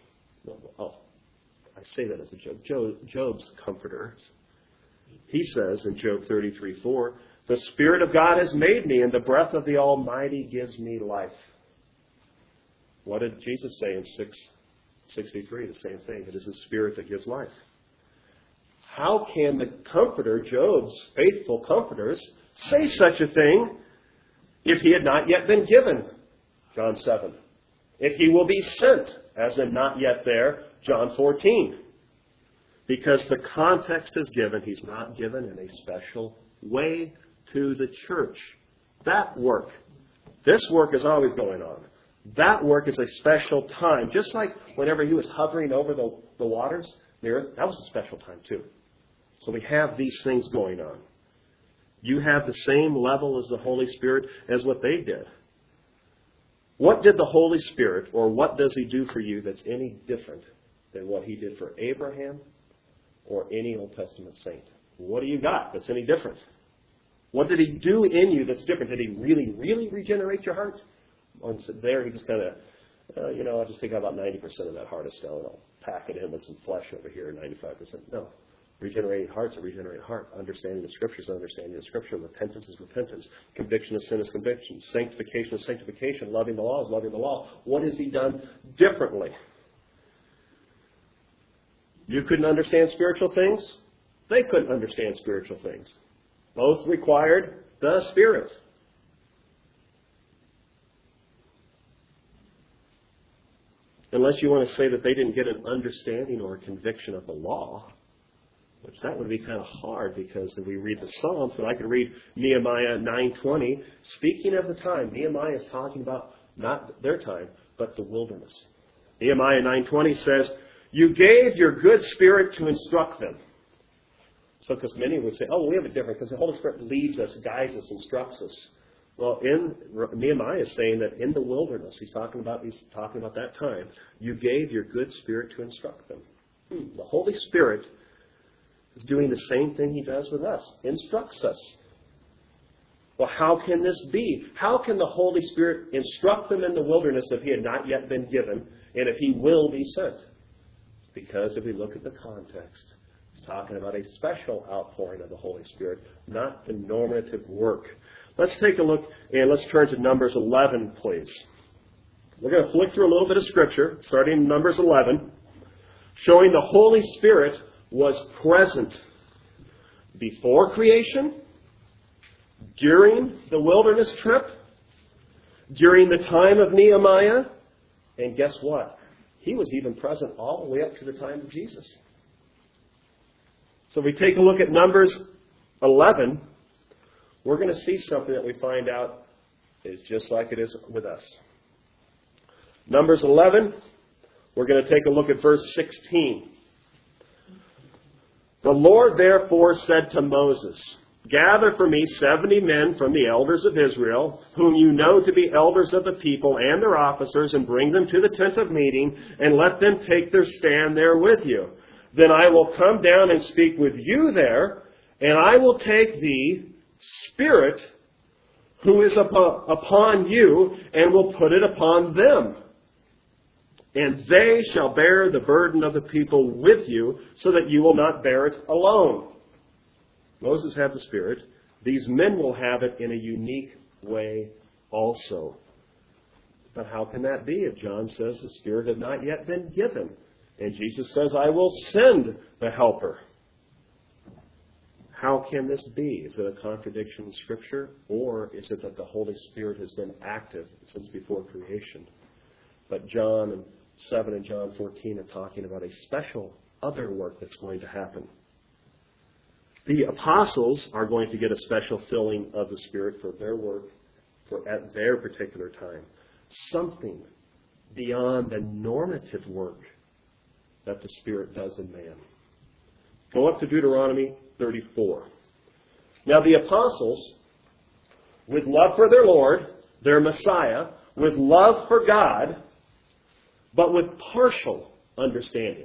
I say that as a joke, Job's comforter, he says in Job 33:4, the Spirit of God has made me, and the breath of the Almighty gives me life. What did Jesus say in 6:63? The same thing. It is the Spirit that gives life. How can the comforter, Job's faithful comforters, say such a thing if he had not yet been given? John 7. If he will be sent, as in not yet there, John 14. Because the context is given, he's not given in a special way to the church. That work, this work is always going on. That work is a special time. Just like whenever he was hovering over the waters, the earth, that was a special time too. So we have these things going on. You have the same level as the Holy Spirit as what they did. What did the Holy Spirit, or what does he do for you that's any different than what he did for Abraham or any Old Testament saint? What do you got that's any different? What did he do in you that's different? Did he really, really regenerate your heart? Or there he just kind of, I'll just take out about 90% of that heart of stone. I'll pack it in with some flesh over here, 95%. No. Regenerated heart's a regenerated heart. Understanding the Scripture is understanding the Scripture. Repentance is repentance. Conviction of sin is conviction. Sanctification is sanctification. Loving the law is loving the law. What has he done differently? You couldn't understand spiritual things. They couldn't understand spiritual things. Both required the Spirit. Unless you want to say that they didn't get an understanding or a conviction of the law, which that would be kind of hard because if we read the Psalms, but I could read Nehemiah 9:20. Speaking of the time, Nehemiah is talking about not their time, but the wilderness. Nehemiah 9:20 says, you gave your good Spirit to instruct them. So because many would say, we have it different because the Holy Spirit leads us, guides us, instructs us. Well, Nehemiah is saying that in the wilderness, he's talking about that time, you gave your good Spirit to instruct them. The Holy Spirit is doing the same thing he does with us, instructs us. Well, how can this be? How can the Holy Spirit instruct them in the wilderness if he had not yet been given and if he will be sent? Because if we look at the context, It's talking about a special outpouring of the Holy Spirit, not the normative work. Let's take a look, and let's turn to Numbers 11, please. We're going to flick through a little bit of Scripture, starting in Numbers 11, showing the Holy Spirit was present before creation, during the wilderness trip, during the time of Nehemiah, and guess what? He was even present all the way up to the time of Jesus. So if we take a look at Numbers 11, we're going to see something that we find out is just like it is with us. Numbers 11, we're going to take a look at verse 16. The Lord therefore said to Moses, gather for me 70 men from the elders of Israel, whom you know to be elders of the people and their officers, and bring them to the tent of meeting, and let them take their stand there with you. Then I will come down and speak with you there, and I will take the Spirit who is upon you, and will put it upon them. And they shall bear the burden of the people with you, so that you will not bear it alone. Moses had the Spirit. These men will have it in a unique way also. But how can that be if John says the Spirit had not yet been given? And Jesus says, I will send the Helper. How can this be? Is it a contradiction in Scripture? Or is it that the Holy Spirit has been active since before creation? But John 7 and John 14 are talking about a special other work that's going to happen. The apostles are going to get a special filling of the Spirit for their work at their particular time. Something beyond the normative work that the Spirit does in man. Go up to Deuteronomy 34. Now the apostles, with love for their Lord, their Messiah, with love for God, but with partial understanding,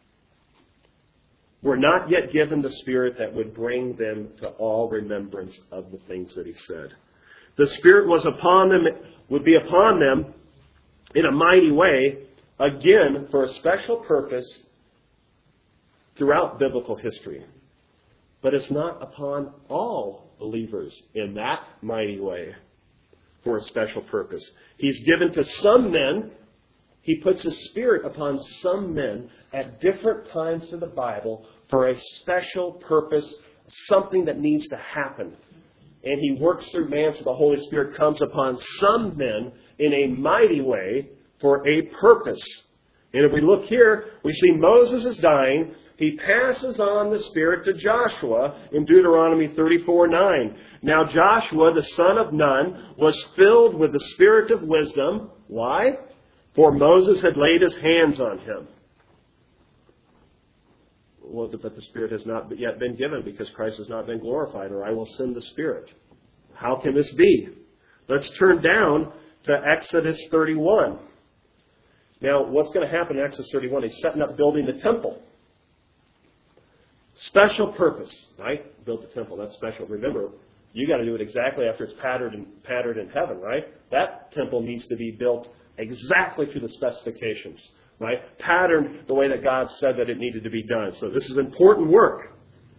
were not yet given the Spirit that would bring them to all remembrance of the things that He said. The Spirit was upon them, would be upon them in a mighty way, again, for a special purpose throughout biblical history. But it's not upon all believers in that mighty way for a special purpose. He's given to some men. He puts His Spirit upon some men at different times in the Bible for a special purpose, something that needs to happen. And He works through man, so the Holy Spirit comes upon some men in a mighty way for a purpose. And if we look here, we see Moses is dying. He passes on the Spirit to Joshua in Deuteronomy 34:9. Now Joshua, the son of Nun, was filled with the Spirit of wisdom. Why? For Moses had laid his hands on him. Was it that the Spirit has not yet been given because Christ has not been glorified, or I will send the Spirit? How can this be? Let's turn down to Exodus 31. Now, what's going to happen in Exodus 31? He's setting up building the temple. Special purpose, right? Build the temple. That's special. Remember, you got to do it exactly after it's patterned in heaven, right? That temple needs to be built exactly to the specifications, right? Patterned the way that God said that it needed to be done. So this is important work.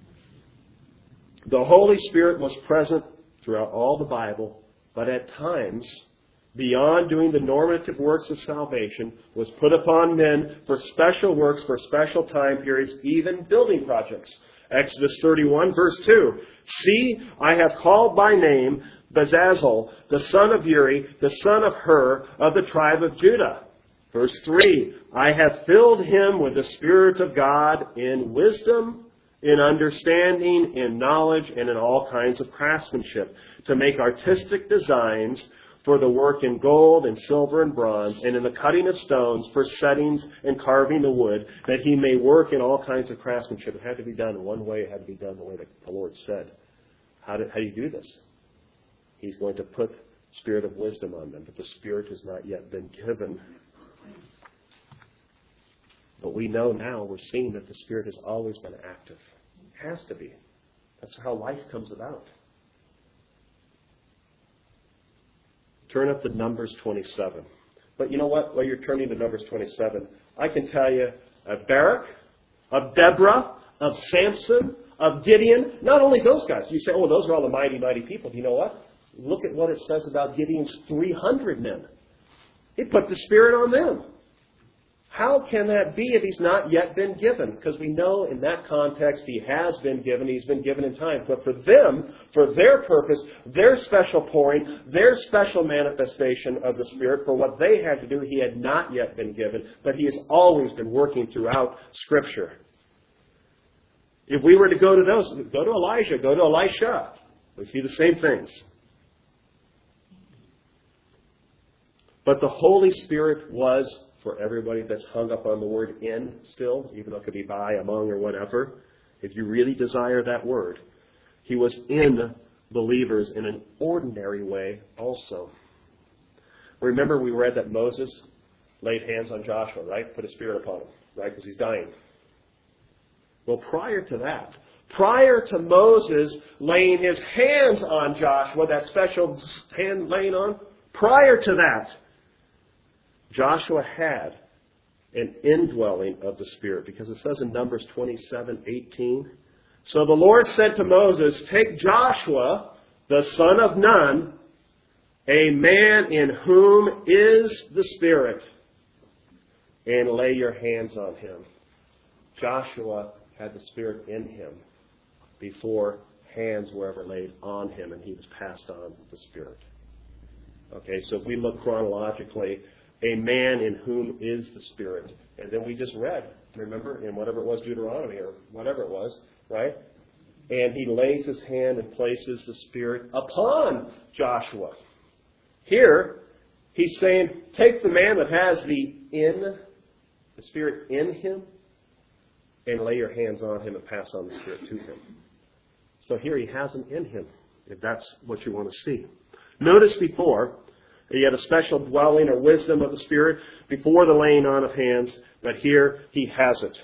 The Holy Spirit was present throughout all the Bible, but at times, beyond doing the normative works of salvation, was put upon men for special works, for special time periods, even building projects. Exodus 31, verse 2. See, I have called by name Bezalel, the son of Uri, the son of Hur, of the tribe of Judah. Verse 3. I have filled him with the Spirit of God in wisdom, in understanding, in knowledge, and in all kinds of craftsmanship, to make artistic designs for the work in gold and silver and bronze, and in the cutting of stones for settings and carving the wood, that he may work in all kinds of craftsmanship. It had to be done in one way. It had to be done the way that the Lord said. How do you do this? He's going to put Spirit of wisdom on them, but the Spirit has not yet been given. But we know now, we're seeing that the Spirit has always been active. It has to be. That's how life comes about. Turn up to Numbers 27. But you know what? While you're turning to Numbers 27, I can tell you of Barak, of Deborah, of Samson, of Gideon. Not only those guys. You say, oh, those are all the mighty, mighty people. You know what? Look at what it says about Gideon's 300 men. He put the Spirit on them. How can that be if he's not yet been given? Because we know in that context he has been given. He's been given in time. But for them, for their purpose, their special pouring, their special manifestation of the Spirit, for what they had to do, he had not yet been given. But he has always been working throughout Scripture. If we were to go to those, go to Elijah, go to Elisha, we see the same things. But the Holy Spirit was, for everybody that's hung up on the word in still, even though it could be by, among, or whatever, if you really desire that word, he was in believers in an ordinary way also. Remember we read that Moses laid hands on Joshua, right? Put a Spirit upon him, right? Because he's dying. Well, prior to that, prior to Moses laying his hands on Joshua, that special hand laying on, prior to that, Joshua had an indwelling of the Spirit, because it says in Numbers 27:18, so the Lord said to Moses, take Joshua, the son of Nun, a man in whom is the Spirit, and lay your hands on him. Joshua had the Spirit in him before hands were ever laid on him, and he was passed on the Spirit. Okay, so if we look chronologically, a man in whom is the Spirit. And then we just read, remember, in whatever it was, Deuteronomy or whatever it was, right? And he lays his hand and places the Spirit upon Joshua. Here, he's saying, take the man that has the Spirit in him, and lay your hands on him and pass on the Spirit to him. So here he has him in him, if that's what you want to see. Notice before, he had a special dwelling or wisdom of the Spirit before the laying on of hands, but here he has it.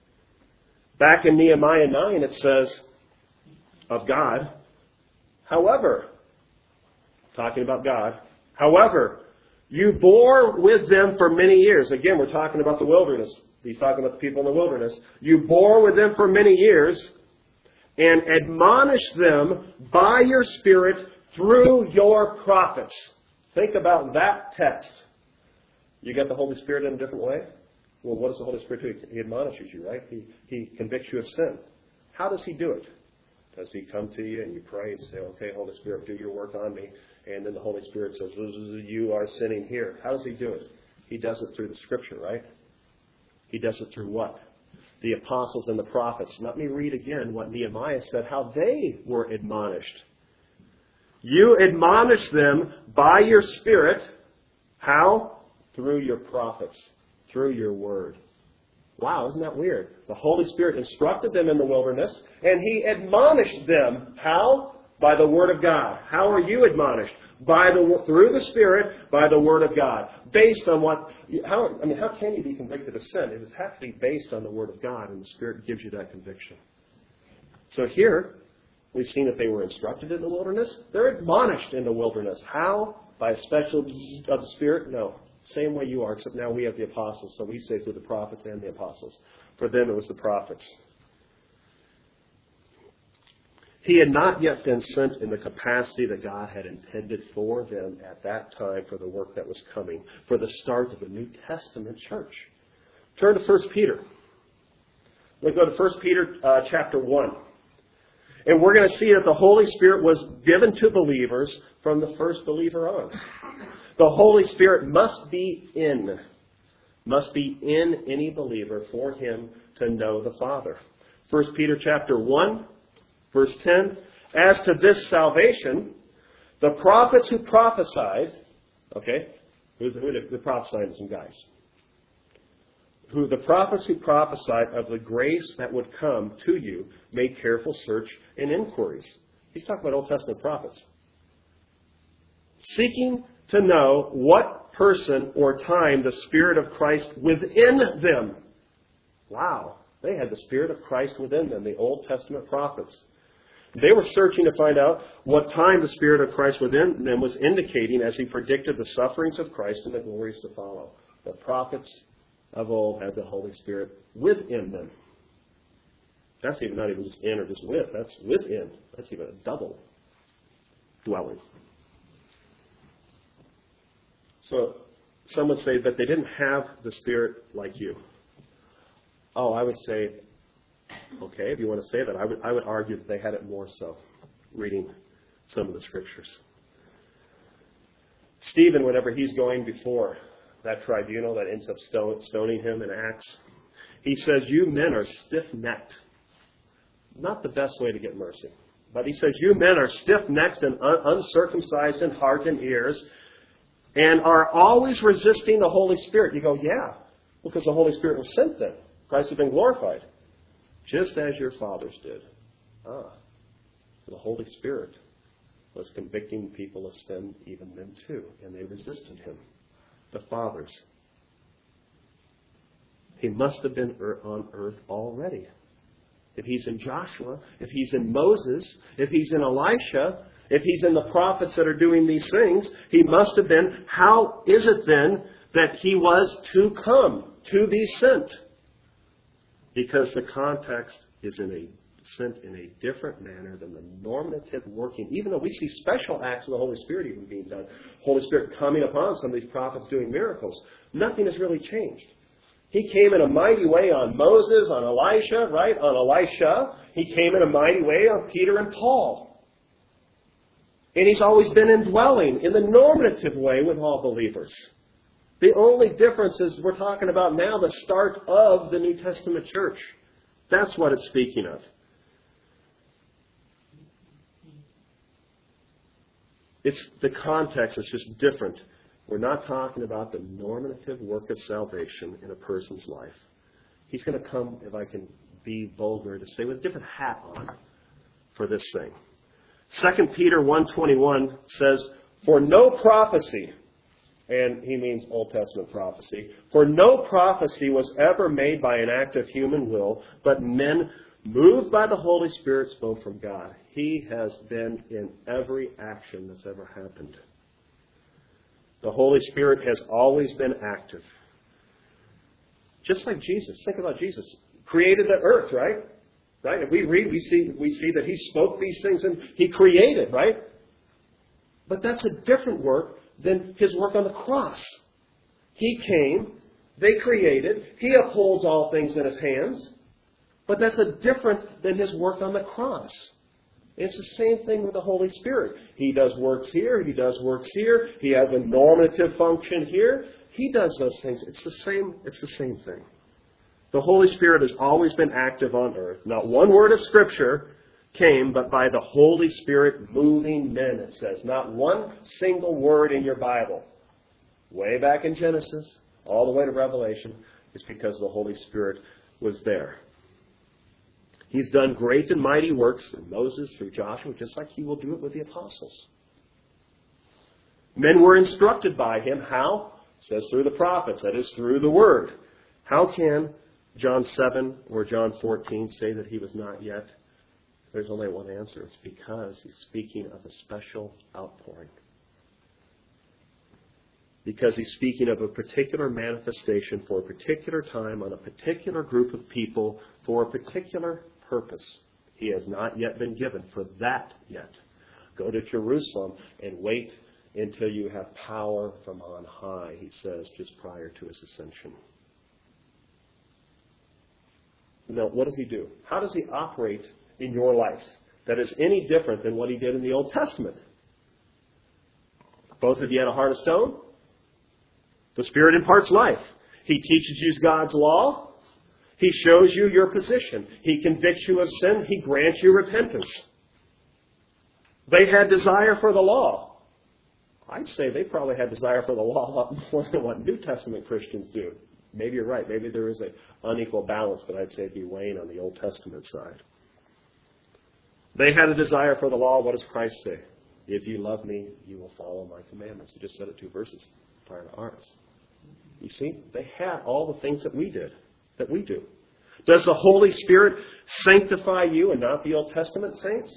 Back in Nehemiah 9 it says of God, however, talking about God, however, you bore with them for many years. Again, we're talking about the wilderness. He's talking about the people in the wilderness. You bore with them for many years and admonished them by your Spirit through your prophets. Think about that text. You got the Holy Spirit in a different way? Well, what does the Holy Spirit do? He admonishes you, right? He convicts you of sin. How does he do it? Does he come to you and you pray and say, okay, Holy Spirit, do your work on me? And then the Holy Spirit says, you are sinning here. How does he do it? He does it through the Scripture, right? He does it through what? The apostles and the prophets. Let me read again what Nehemiah said, how they were admonished. You admonish them by your Spirit. How? Through your prophets. Through your word. Wow, isn't that weird? The Holy Spirit instructed them in the wilderness, and he admonished them. How? By the word of God. How are you admonished? Through the Spirit, by the word of God. Based on what? How can you be convicted of sin? It has to be based on the word of God, and the Spirit gives you that conviction. So here, we've seen that they were instructed in the wilderness. They're admonished in the wilderness. How? By a special of the Spirit? No. Same way you are, except now we have the apostles. So we say through the prophets and the apostles. For them it was the prophets. He had not yet been sent in the capacity that God had intended for them at that time for the work that was coming, for the start of the New Testament church. Turn to 1 Peter. We'll go to 1 Peter chapter 1. And we're going to see that the Holy Spirit was given to believers from the first believer on. The Holy Spirit must be in any believer for him to know the Father. 1 Peter chapter 1, verse 10. As to this salvation, the prophets who prophesied, okay, who the prophesying some guys? The prophets who prophesied of the grace that would come to you made careful search and inquiries. He's talking about Old Testament prophets. Seeking to know what person or time the Spirit of Christ within them. Wow. They had the Spirit of Christ within them, the Old Testament prophets. They were searching to find out what time the Spirit of Christ within them was indicating as he predicted the sufferings of Christ and the glories to follow. The prophets of old had the Holy Spirit within them. That's even not even just in or just with. That's within. That's even a double dwelling. So some would say that they didn't have the Spirit like you. Oh, I would say, okay, if you want to say that, I would argue that they had it more so, reading some of the Scriptures. Stephen, whenever he's going before that tribunal that ends up stoning him in Acts, he says, you men are stiff-necked. Not the best way to get mercy. But he says, you men are stiff-necked and uncircumcised in heart and ears, and are always resisting the Holy Spirit. You go, yeah, because the Holy Spirit was sent then. Christ had been glorified. Just as your fathers did. So the Holy Spirit was convicting people of sin even then too. And they resisted him. The fathers. He must have been on earth already. If he's in Joshua, if he's in Moses, if he's in Elisha, if he's in the prophets that are doing these things, he must have been. How is it then that he was to come, to be sent? Because the context is sent in a different manner than the normative working. Even though we see special acts of the Holy Spirit even being done, Holy Spirit coming upon some of these prophets doing miracles, nothing has really changed. He came in a mighty way on Moses, on Elisha, right? On Elisha. He came in a mighty way on Peter and Paul. And he's always been indwelling in the normative way with all believers. The only difference is we're talking about now the start of the New Testament church. That's what it's speaking of. It's the context is just different. We're not talking about the normative work of salvation in a person's life. He's going to come, if I can be vulgar to say, with a different hat on for this thing. 2 Peter 1:21 says, for no prophecy, and he means Old Testament prophecy, for no prophecy was ever made by an act of human will, but men moved by the Holy Spirit spoke from God. He has been in every action that's ever happened. The Holy Spirit has always been active. Just like Jesus. Think about Jesus. Created the earth, right? Right? If we read, we see that he spoke these things and he created, right? But that's a different work than his work on the cross. He came, they created, he upholds all things in his hands, but that's a different than his work on the cross. It's the same thing with the Holy Spirit. He does works here, he does works here, he has a normative function here. He does those things. It's the same thing. The Holy Spirit has always been active on earth. Not one word of Scripture came, but by the Holy Spirit moving men, it says. Not one single word in your Bible, way back in Genesis, all the way to Revelation, is because the Holy Spirit was there. He's done great and mighty works through Moses, through Joshua, just like he will do it with the apostles. Men were instructed by him. How? It says through the prophets, that is through the Word. How can John 7 or John 14 say that he was not yet? There's only one answer. It's because he's speaking of a special outpouring. Because he's speaking of a particular manifestation for a particular time on a particular group of people for a particular purpose. He has not yet been given for that yet. Go to Jerusalem and wait until you have power from on high, he says, just prior to his ascension. Now, what does he do? How does he operate in your life that is any different than what he did in the Old Testament? Both of you had a heart of stone. The Spirit imparts life. He teaches you God's law. He shows you your position. He convicts you of sin. He grants you repentance. They had desire for the law. I'd say they probably had desire for the law a lot more than what New Testament Christians do. Maybe you're right. Maybe there is an unequal balance, but I'd say it'd be weighing on the Old Testament side. They had a desire for the law. What does Christ say? If you love me, you will follow my commandments. He just said it 2 verses prior to ours. You see, they had all the things that we did, that we do. Does the Holy Spirit sanctify you and not the Old Testament saints?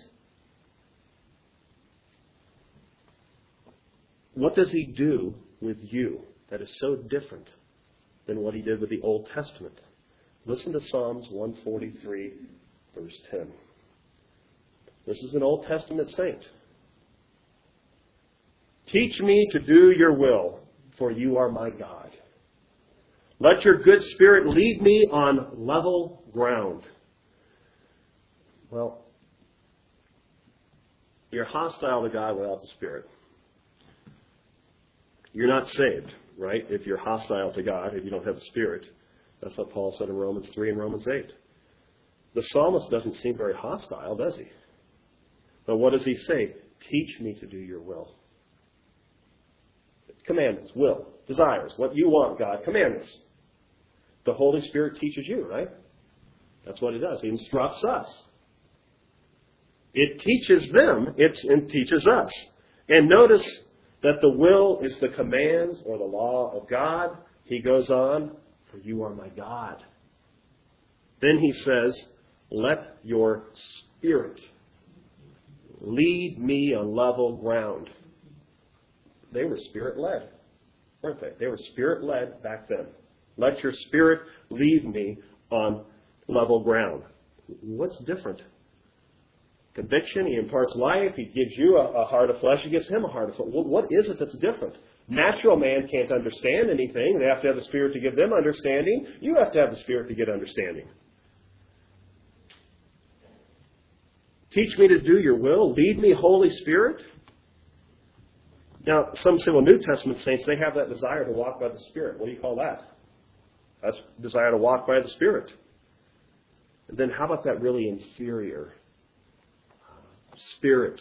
What does he do with you that is so different than what he did with the Old Testament? Listen to Psalms 143, verse 10. This is an Old Testament saint. Teach me to do your will, for you are my God. Let your good spirit lead me on level ground. Well, you're hostile to God without the Spirit. You're not saved, right? If you're hostile to God, if you don't have the Spirit. That's what Paul said in Romans 3 and Romans 8. The psalmist doesn't seem very hostile, does he? But what does he say? Teach me to do your will. Commandments, will, desires, what you want, God, commandments. The Holy Spirit teaches you, right? That's what it does. He instructs us. It teaches them. It teaches us. And notice that the will is the commands or the law of God. He goes on, for you are my God. Then he says, let your Spirit lead me on level ground. They were Spirit-led, weren't they? They were Spirit-led back then. Let your Spirit lead me on level ground. What's different? Conviction, he imparts life, he gives you a heart of flesh, he gives him a heart of flesh. What is it that's different? Natural man can't understand anything. They have to have the Spirit to give them understanding. You have to have the Spirit to get understanding. Teach me to do your will. Lead me, Holy Spirit. Now, some say, well, New Testament saints, they have that desire to walk by the Spirit. What do you call that? That's desire to walk by the Spirit. And then how about that really inferior Spirit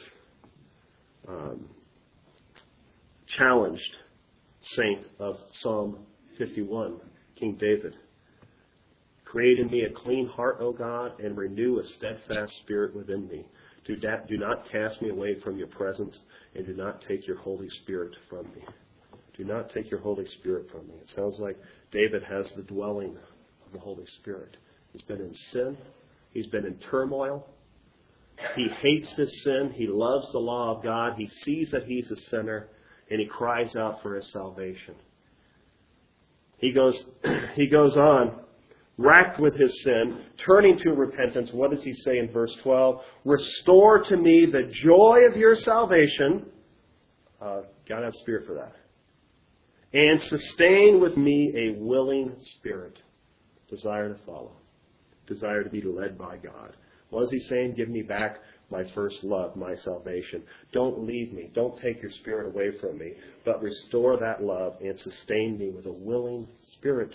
challenged saint of Psalm 51, King David? Create in me a clean heart, O God, and renew a steadfast spirit within me. Do not cast me away from your presence, and do not take your Holy Spirit from me. Do not take your Holy Spirit from me. It sounds like David has the dwelling of the Holy Spirit. He's been in sin. He's been in turmoil. He hates his sin. He loves the law of God. He sees that he's a sinner, and he cries out for his salvation. He goes on, racked with his sin, turning to repentance. What does he say in verse 12? Restore to me the joy of your salvation. Got to have spirit for that. And sustain with me a willing spirit. Desire to follow. Desire to be led by God. What is he saying? Give me back my first love, my salvation. Don't leave me. Don't take your spirit away from me. But restore that love and sustain me with a willing spirit.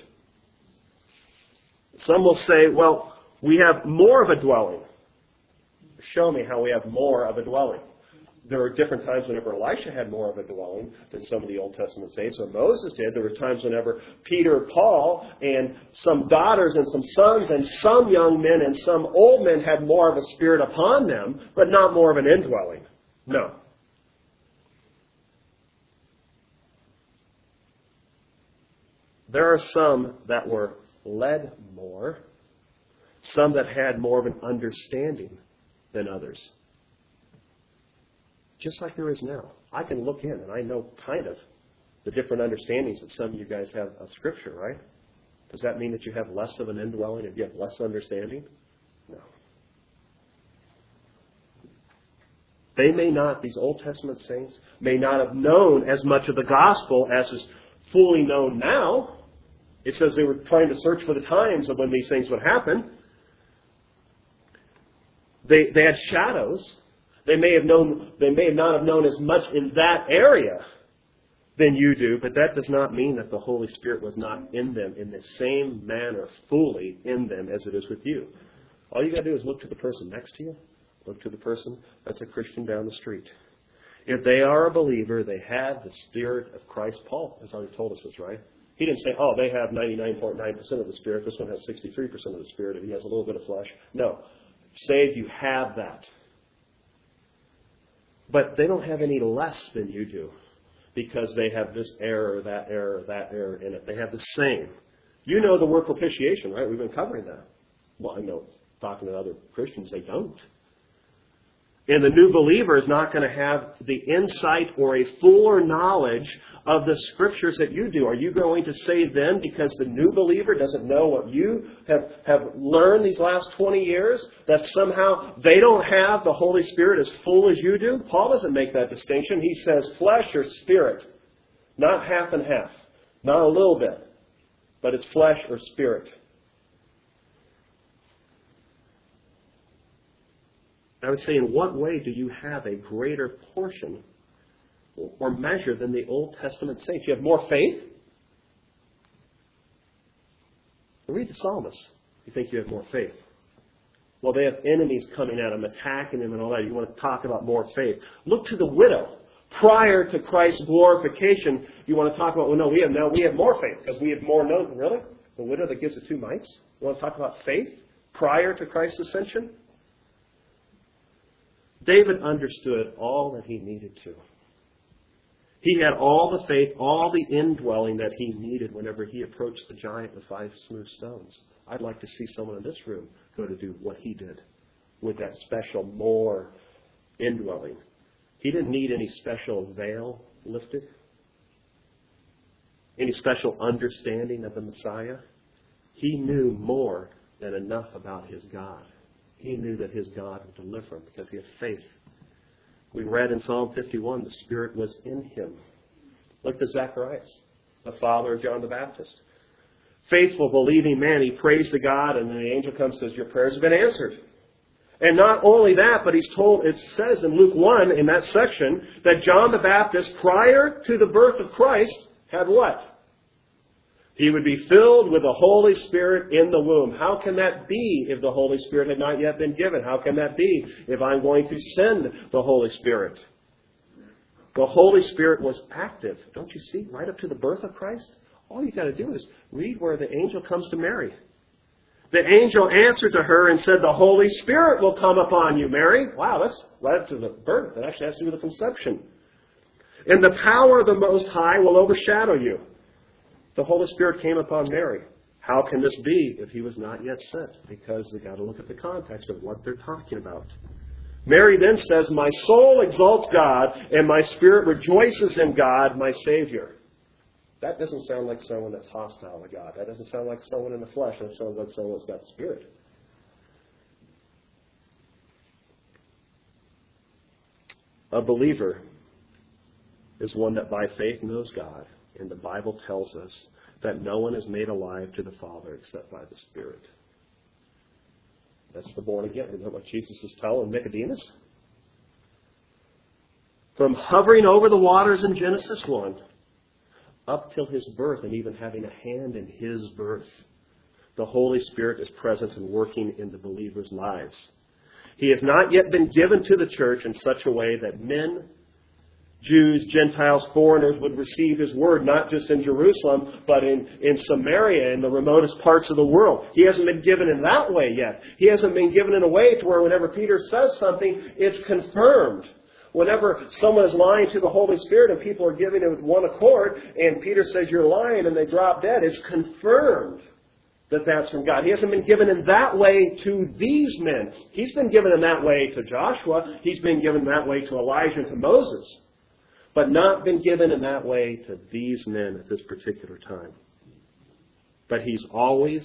Some will say, well, we have more of a dwelling. Show me how we have more of a dwelling. There were different times whenever Elisha had more of a dwelling than some of the Old Testament saints, or Moses did. There were times whenever Peter, Paul, and some daughters and some sons and some young men and some old men had more of a spirit upon them, but not more of an indwelling. No. There are some that were led more, some that had more of an understanding than others. Just like there is now. I can look in and I know kind of the different understandings that some of you guys have of Scripture, right? Does that mean that you have less of an indwelling and you have less understanding? No. They may not, these Old Testament saints, may not have known as much of the gospel as is fully known now. It says they were trying to search for the times of when these things would happen. They had shadows. They may not have known as much in that area than you do, but that does not mean that the Holy Spirit was not in them in the same manner, fully in them as it is with you. All you got to do is look to the person next to you. Look to the person that's a Christian down the street. If they are a believer, they have the Spirit of Christ. Paul has already told us this, right? He didn't say, they have 99.9% of the Spirit. This one has 63% of the Spirit, and he has a little bit of flesh. No. Saved, you have that. But they don't have any less than you do because they have this error, that error, that error in it. They have the same. You know the word propitiation, right? We've been covering that. Well, I know talking to other Christians, they don't. And the new believer is not going to have the insight or a fuller knowledge of the Scriptures that you do. Are you going to say then, because the new believer doesn't know what you have learned these last 20 years, that somehow they don't have the Holy Spirit as full as you do? Paul doesn't make that distinction. He says flesh or spirit. Not half and half. Not a little bit. But it's flesh or spirit. I would say, in what way do you have a greater portion or measure than the Old Testament saints? You have more faith? Read the psalmists. You think you have more faith. Well, they have enemies coming at them, attacking them and all that. You want to talk about more faith. Look to the widow. Prior to Christ's glorification, you want to talk about, well, no, we have more faith because we have more known. Really? The widow that gives the 2 mites? You want to talk about faith prior to Christ's ascension? David understood all that he needed to. He had all the faith, all the indwelling that he needed whenever he approached the giant with 5 smooth stones. I'd like to see someone in this room go to do what he did with that special more indwelling. He didn't need any special veil lifted, any special understanding of the Messiah. He knew more than enough about his God. He knew that his God would deliver him because he had faith. We read in Psalm 51, the Spirit was in him. Look to Zacharias, the father of John the Baptist. Faithful, believing man, he prays to God, and the angel comes and says, your prayers have been answered. And not only that, but he's told, it says in Luke 1, in that section, that John the Baptist, prior to the birth of Christ, had what? He would be filled with the Holy Spirit in the womb. How can that be if the Holy Spirit had not yet been given? How can that be if I'm going to send the Holy Spirit? The Holy Spirit was active. Don't you see? Right up to the birth of Christ. All you've got to do is read where the angel comes to Mary. The angel answered to her and said, the Holy Spirit will come upon you, Mary. Wow, that's right up to the birth. That actually has to do with the conception. And the power of the Most High will overshadow you. The Holy Spirit came upon Mary. How can this be if he was not yet sent? Because they've got to look at the context of what they're talking about. Mary then says, my soul exalts God, and my spirit rejoices in God, my Savior. That doesn't sound like someone that's hostile to God. That doesn't sound like someone in the flesh. That sounds like someone that's got the Spirit. A believer is one that by faith knows God. And the Bible tells us that no one is made alive to the Father except by the Spirit. That's the born again. Isn't that what Jesus is telling Nicodemus? From hovering over the waters in Genesis 1 up till his birth and even having a hand in his birth, the Holy Spirit is present and working in the believer's lives. He has not yet been given to the church in such a way that men, Jews, Gentiles, foreigners would receive his word, not just in Jerusalem, but in Samaria, in the remotest parts of the world. He hasn't been given in that way yet. He hasn't been given in a way to where whenever Peter says something, it's confirmed. Whenever someone is lying to the Holy Spirit and people are giving it with one accord, and Peter says, you're lying, and they drop dead, it's confirmed that that's from God. He hasn't been given in that way to these men. He's been given in that way to Joshua. He's been given that way to Elijah and to Moses. But not been given in that way to these men at this particular time. But he's always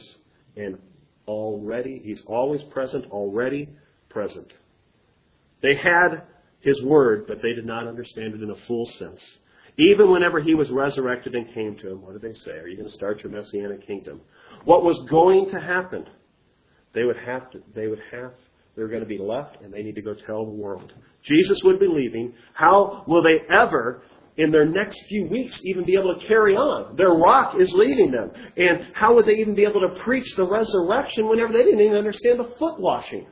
present, already present. They had his word, but they did not understand it in a full sense. Even whenever he was resurrected and came to them, what did they say? Are you going to start your Messianic kingdom? What was going to happen? They were going to be left, and they need to go tell the world. Jesus would be leaving. How will they ever, in their next few weeks, even be able to carry on? Their rock is leaving them. And how would they even be able to preach the resurrection whenever they didn't even understand the foot washing?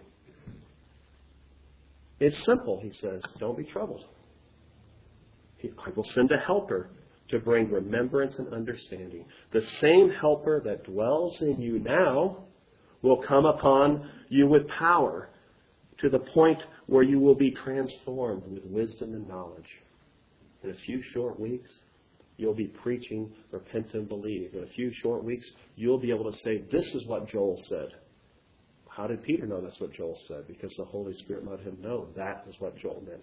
It's simple, he says. Don't be troubled. I will send a helper to bring remembrance and understanding. The same helper that dwells in you now will come upon you with power to the point where you will be transformed with wisdom and knowledge. In a few short weeks, you'll be preaching, repent and believe. In a few short weeks, you'll be able to say, this is what Joel said. How did Peter know that's what Joel said? Because the Holy Spirit let him know that is what Joel meant.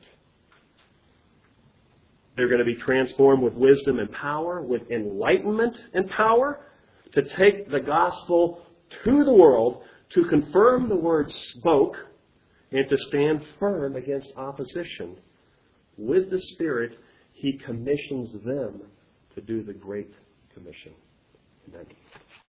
They're going to be transformed with wisdom and power, with enlightenment and power, to take the gospel to the world, to confirm the word spoke, and to stand firm against opposition. With the Spirit, He commissions them to do the Great Commission. Amen.